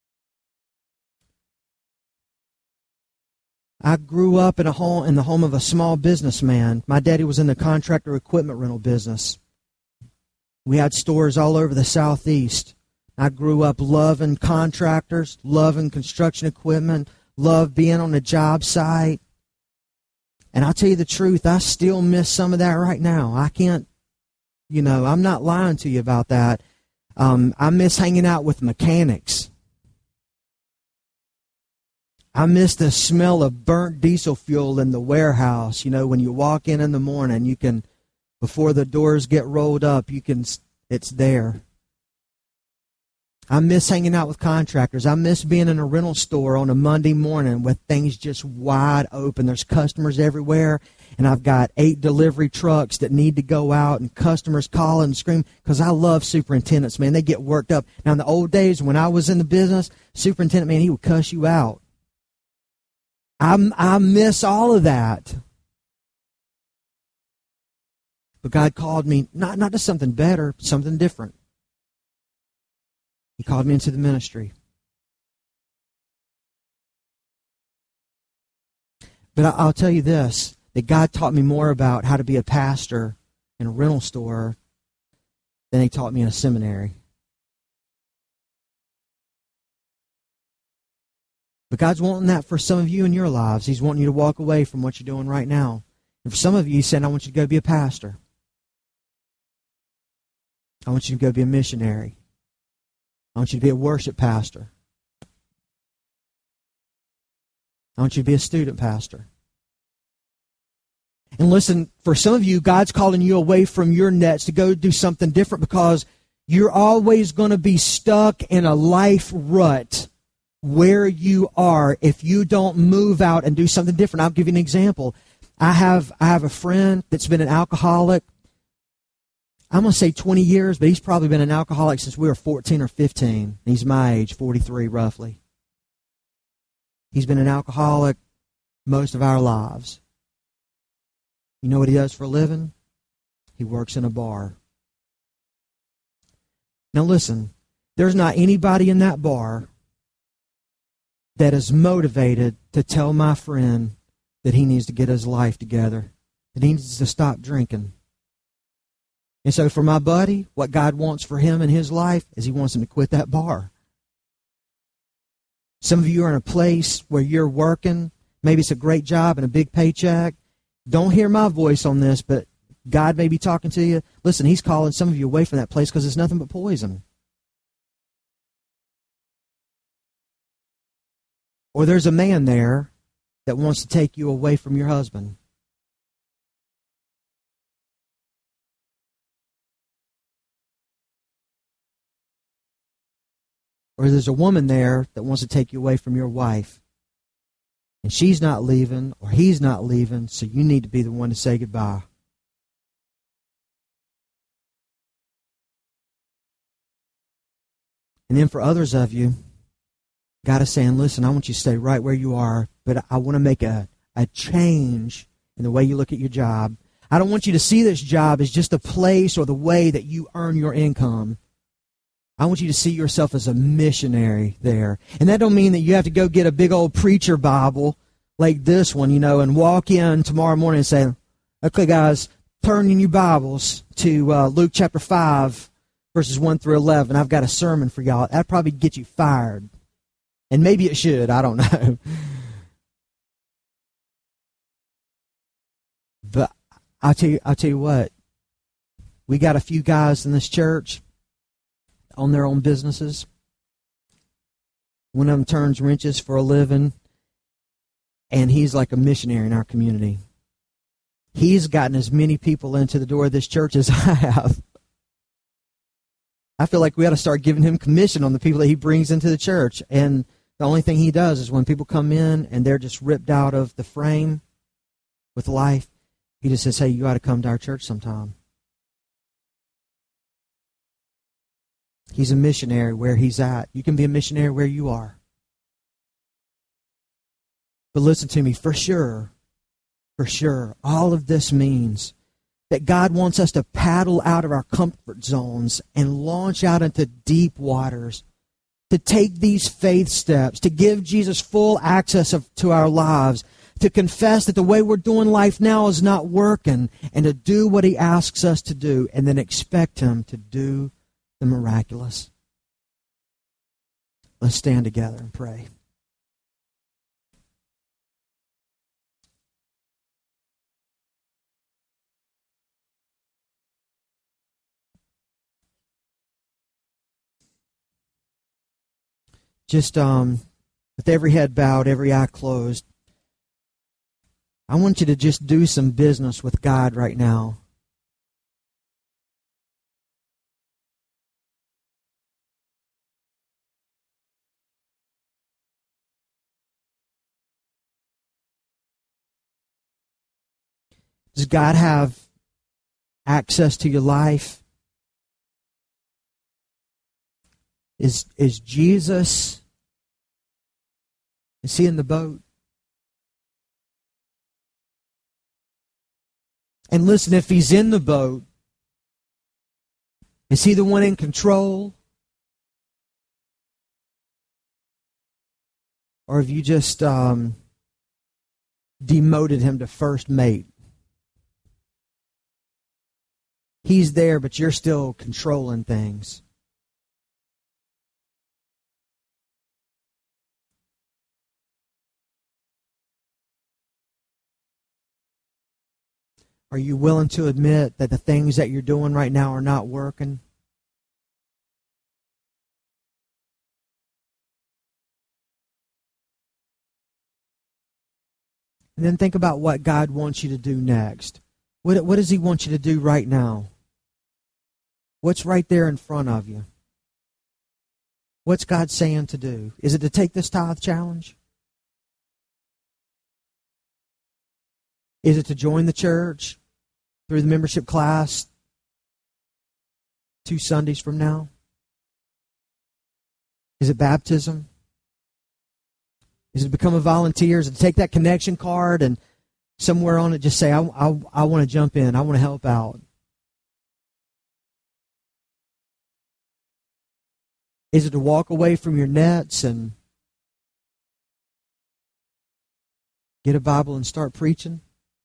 I grew up in the home of a small businessman. My daddy was in the contractor equipment rental business. We had stores all over the Southeast. I grew up loving contractors, loving construction equipment, loved being on the job site. And I'll tell you the truth, I still miss some of that right now. I can't, I'm not lying to you about that. I miss hanging out with mechanics. I miss the smell of burnt diesel fuel in the warehouse. When you walk in the morning, you can, before the doors get rolled up, it's there. I miss hanging out with contractors. I miss being in a rental store on a Monday morning with things just wide open. There's customers everywhere, and I've got 8 delivery trucks that need to go out, and customers calling and screaming, because I love superintendents, man. They get worked up. Now, in the old days when I was in the business, superintendent, man, he would cuss you out. I miss all of that. But God called me not to something better, something different. He called me into the ministry. But I'll tell you this, that God taught me more about how to be a pastor in a rental store than He taught me in a seminary. But God's wanting that for some of you in your lives. He's wanting you to walk away from what you're doing right now. And for some of you, He's saying, I want you to go be a pastor. I want you to go be a missionary. I want you to be a worship pastor. I want you to be a student pastor. And listen, for some of you, God's calling you away from your nets to go do something different, because you're always going to be stuck in a life rut where you are if you don't move out and do something different. I'll give you an example. I have a friend that's been an alcoholic. I'm going to say 20 years, but he's probably been an alcoholic since we were 14 or 15. He's my age, 43 roughly. He's been an alcoholic most of our lives. You know what he does for a living? He works in a bar. Now listen, there's not anybody in that bar that is motivated to tell my friend that he needs to get his life together, that he needs to stop drinking. And so for my buddy, what God wants for him in his life is He wants him to quit that bar. Some of you are in a place where you're working. Maybe it's a great job and a big paycheck. Don't hear my voice on this, but God may be talking to you. Listen, He's calling some of you away from that place because it's nothing but poison. Or there's a man there that wants to take you away from your husband. Or there's a woman there that wants to take you away from your wife. And she's not leaving, or he's not leaving, so you need to be the one to say goodbye. And then for others of you, God is saying, listen, I want you to stay right where you are, but I want to make a change in the way you look at your job. I don't want you to see this job as just a place or the way that you earn your income. I want you to see yourself as a missionary there. And that don't mean that you have to go get a big old preacher Bible like this one, and walk in tomorrow morning and say, okay, guys, turn in your Bibles to Luke chapter 5, verses 1 through 11. I've got a sermon for y'all. That'd probably get you fired. And maybe it should. I don't know. But I'll tell you what. We got a few guys in this church on their own businesses. One of them turns wrenches for a living, and he's like a missionary in our community. He's gotten as many people into the door of this church as I have. I feel like we ought to start giving him commission on the people that he brings into the church. And the only thing he does is when people come in and they're just ripped out of the frame with life, he just says, hey, you ought to come to our church sometime. He's a missionary where he's at. You can be a missionary where you are. But listen to me, for sure, all of this means that God wants us to paddle out of our comfort zones and launch out into deep waters, to take these faith steps, to give Jesus full access to our lives, to confess that the way we're doing life now is not working, and to do what He asks us to do, and then expect Him to do the miraculous. Let's stand together and pray. Just with every head bowed, every eye closed, I want you to just do some business with God right now. Does God have access to your life? Is Jesus, is he in the boat? And listen, if he's in the boat, is he the one in control? Or have you just demoted him to first mate? He's there, but you're still controlling things. Are you willing to admit that the things that you're doing right now are not working? And then think about what God wants you to do next. What does he want you to do right now? What's right there in front of you? What's God saying to do? Is it to take this tithe challenge? Is it to join the church through the membership class 2 Sundays from now? Is it baptism? Is it to become a volunteer? Is it to take that connection card and somewhere on it just say, I want to jump in, I want to help out? Is it to walk away from your nets and get a Bible and start preaching?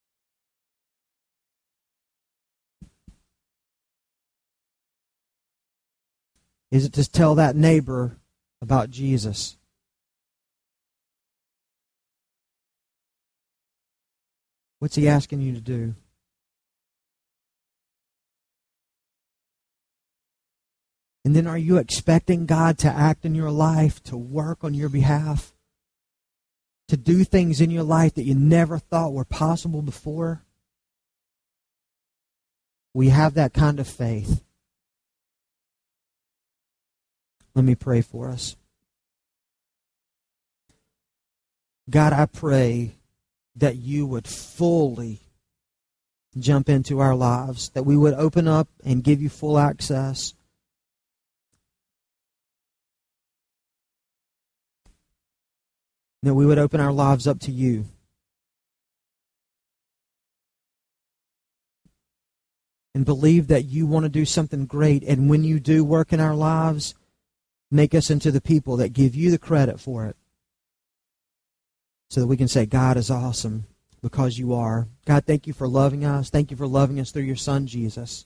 Is it to tell that neighbor about Jesus? What's he asking you to do? And then are you expecting God to act in your life, to work on your behalf, to do things in your life that you never thought were possible before? We have that kind of faith. Let me pray for us. God, I pray that you would fully jump into our lives, that we would open up and give you full access. That we would open our lives up to you. And believe that you want to do something great. And when you do work in our lives, make us into the people that give you the credit for it. So that we can say, God is awesome because you are. God, thank you for loving us. Thank you for loving us through your Son, Jesus.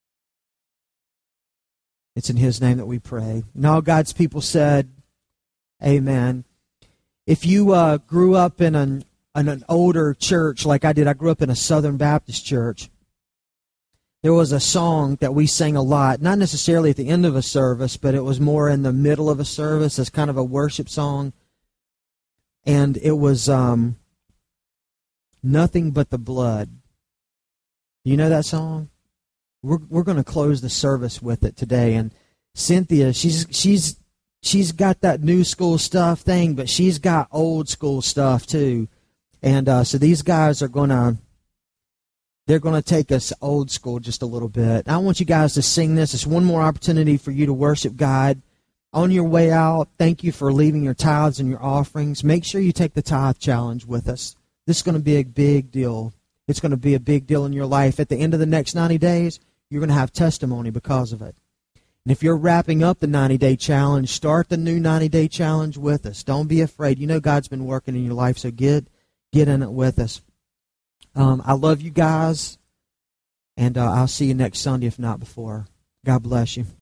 It's in his name that we pray. And all God's people said, amen. If you grew up in an older church like I did, I grew up in a Southern Baptist church. There was a song that we sang a lot, not necessarily at the end of a service, but it was more in the middle of a service as kind of a worship song. And it was Nothing But the Blood. You know that song? We're going to close the service with it today. And Cynthia, she's got that new school stuff thing, but she's got old school stuff too. And so these guys are they're going to take us old school just a little bit. I want you guys to sing this. It's one more opportunity for you to worship God. On your way out, thank you for leaving your tithes and your offerings. Make sure you take the tithe challenge with us. This is going to be a big deal. It's going to be a big deal in your life. At the end of the next 90 days, you're going to have testimony because of it. And if you're wrapping up the 90-day challenge, start the new 90-day challenge with us. Don't be afraid. You know God's been working in your life, so get in it with us. I love you guys, and I'll see you next Sunday, if not before. God bless you.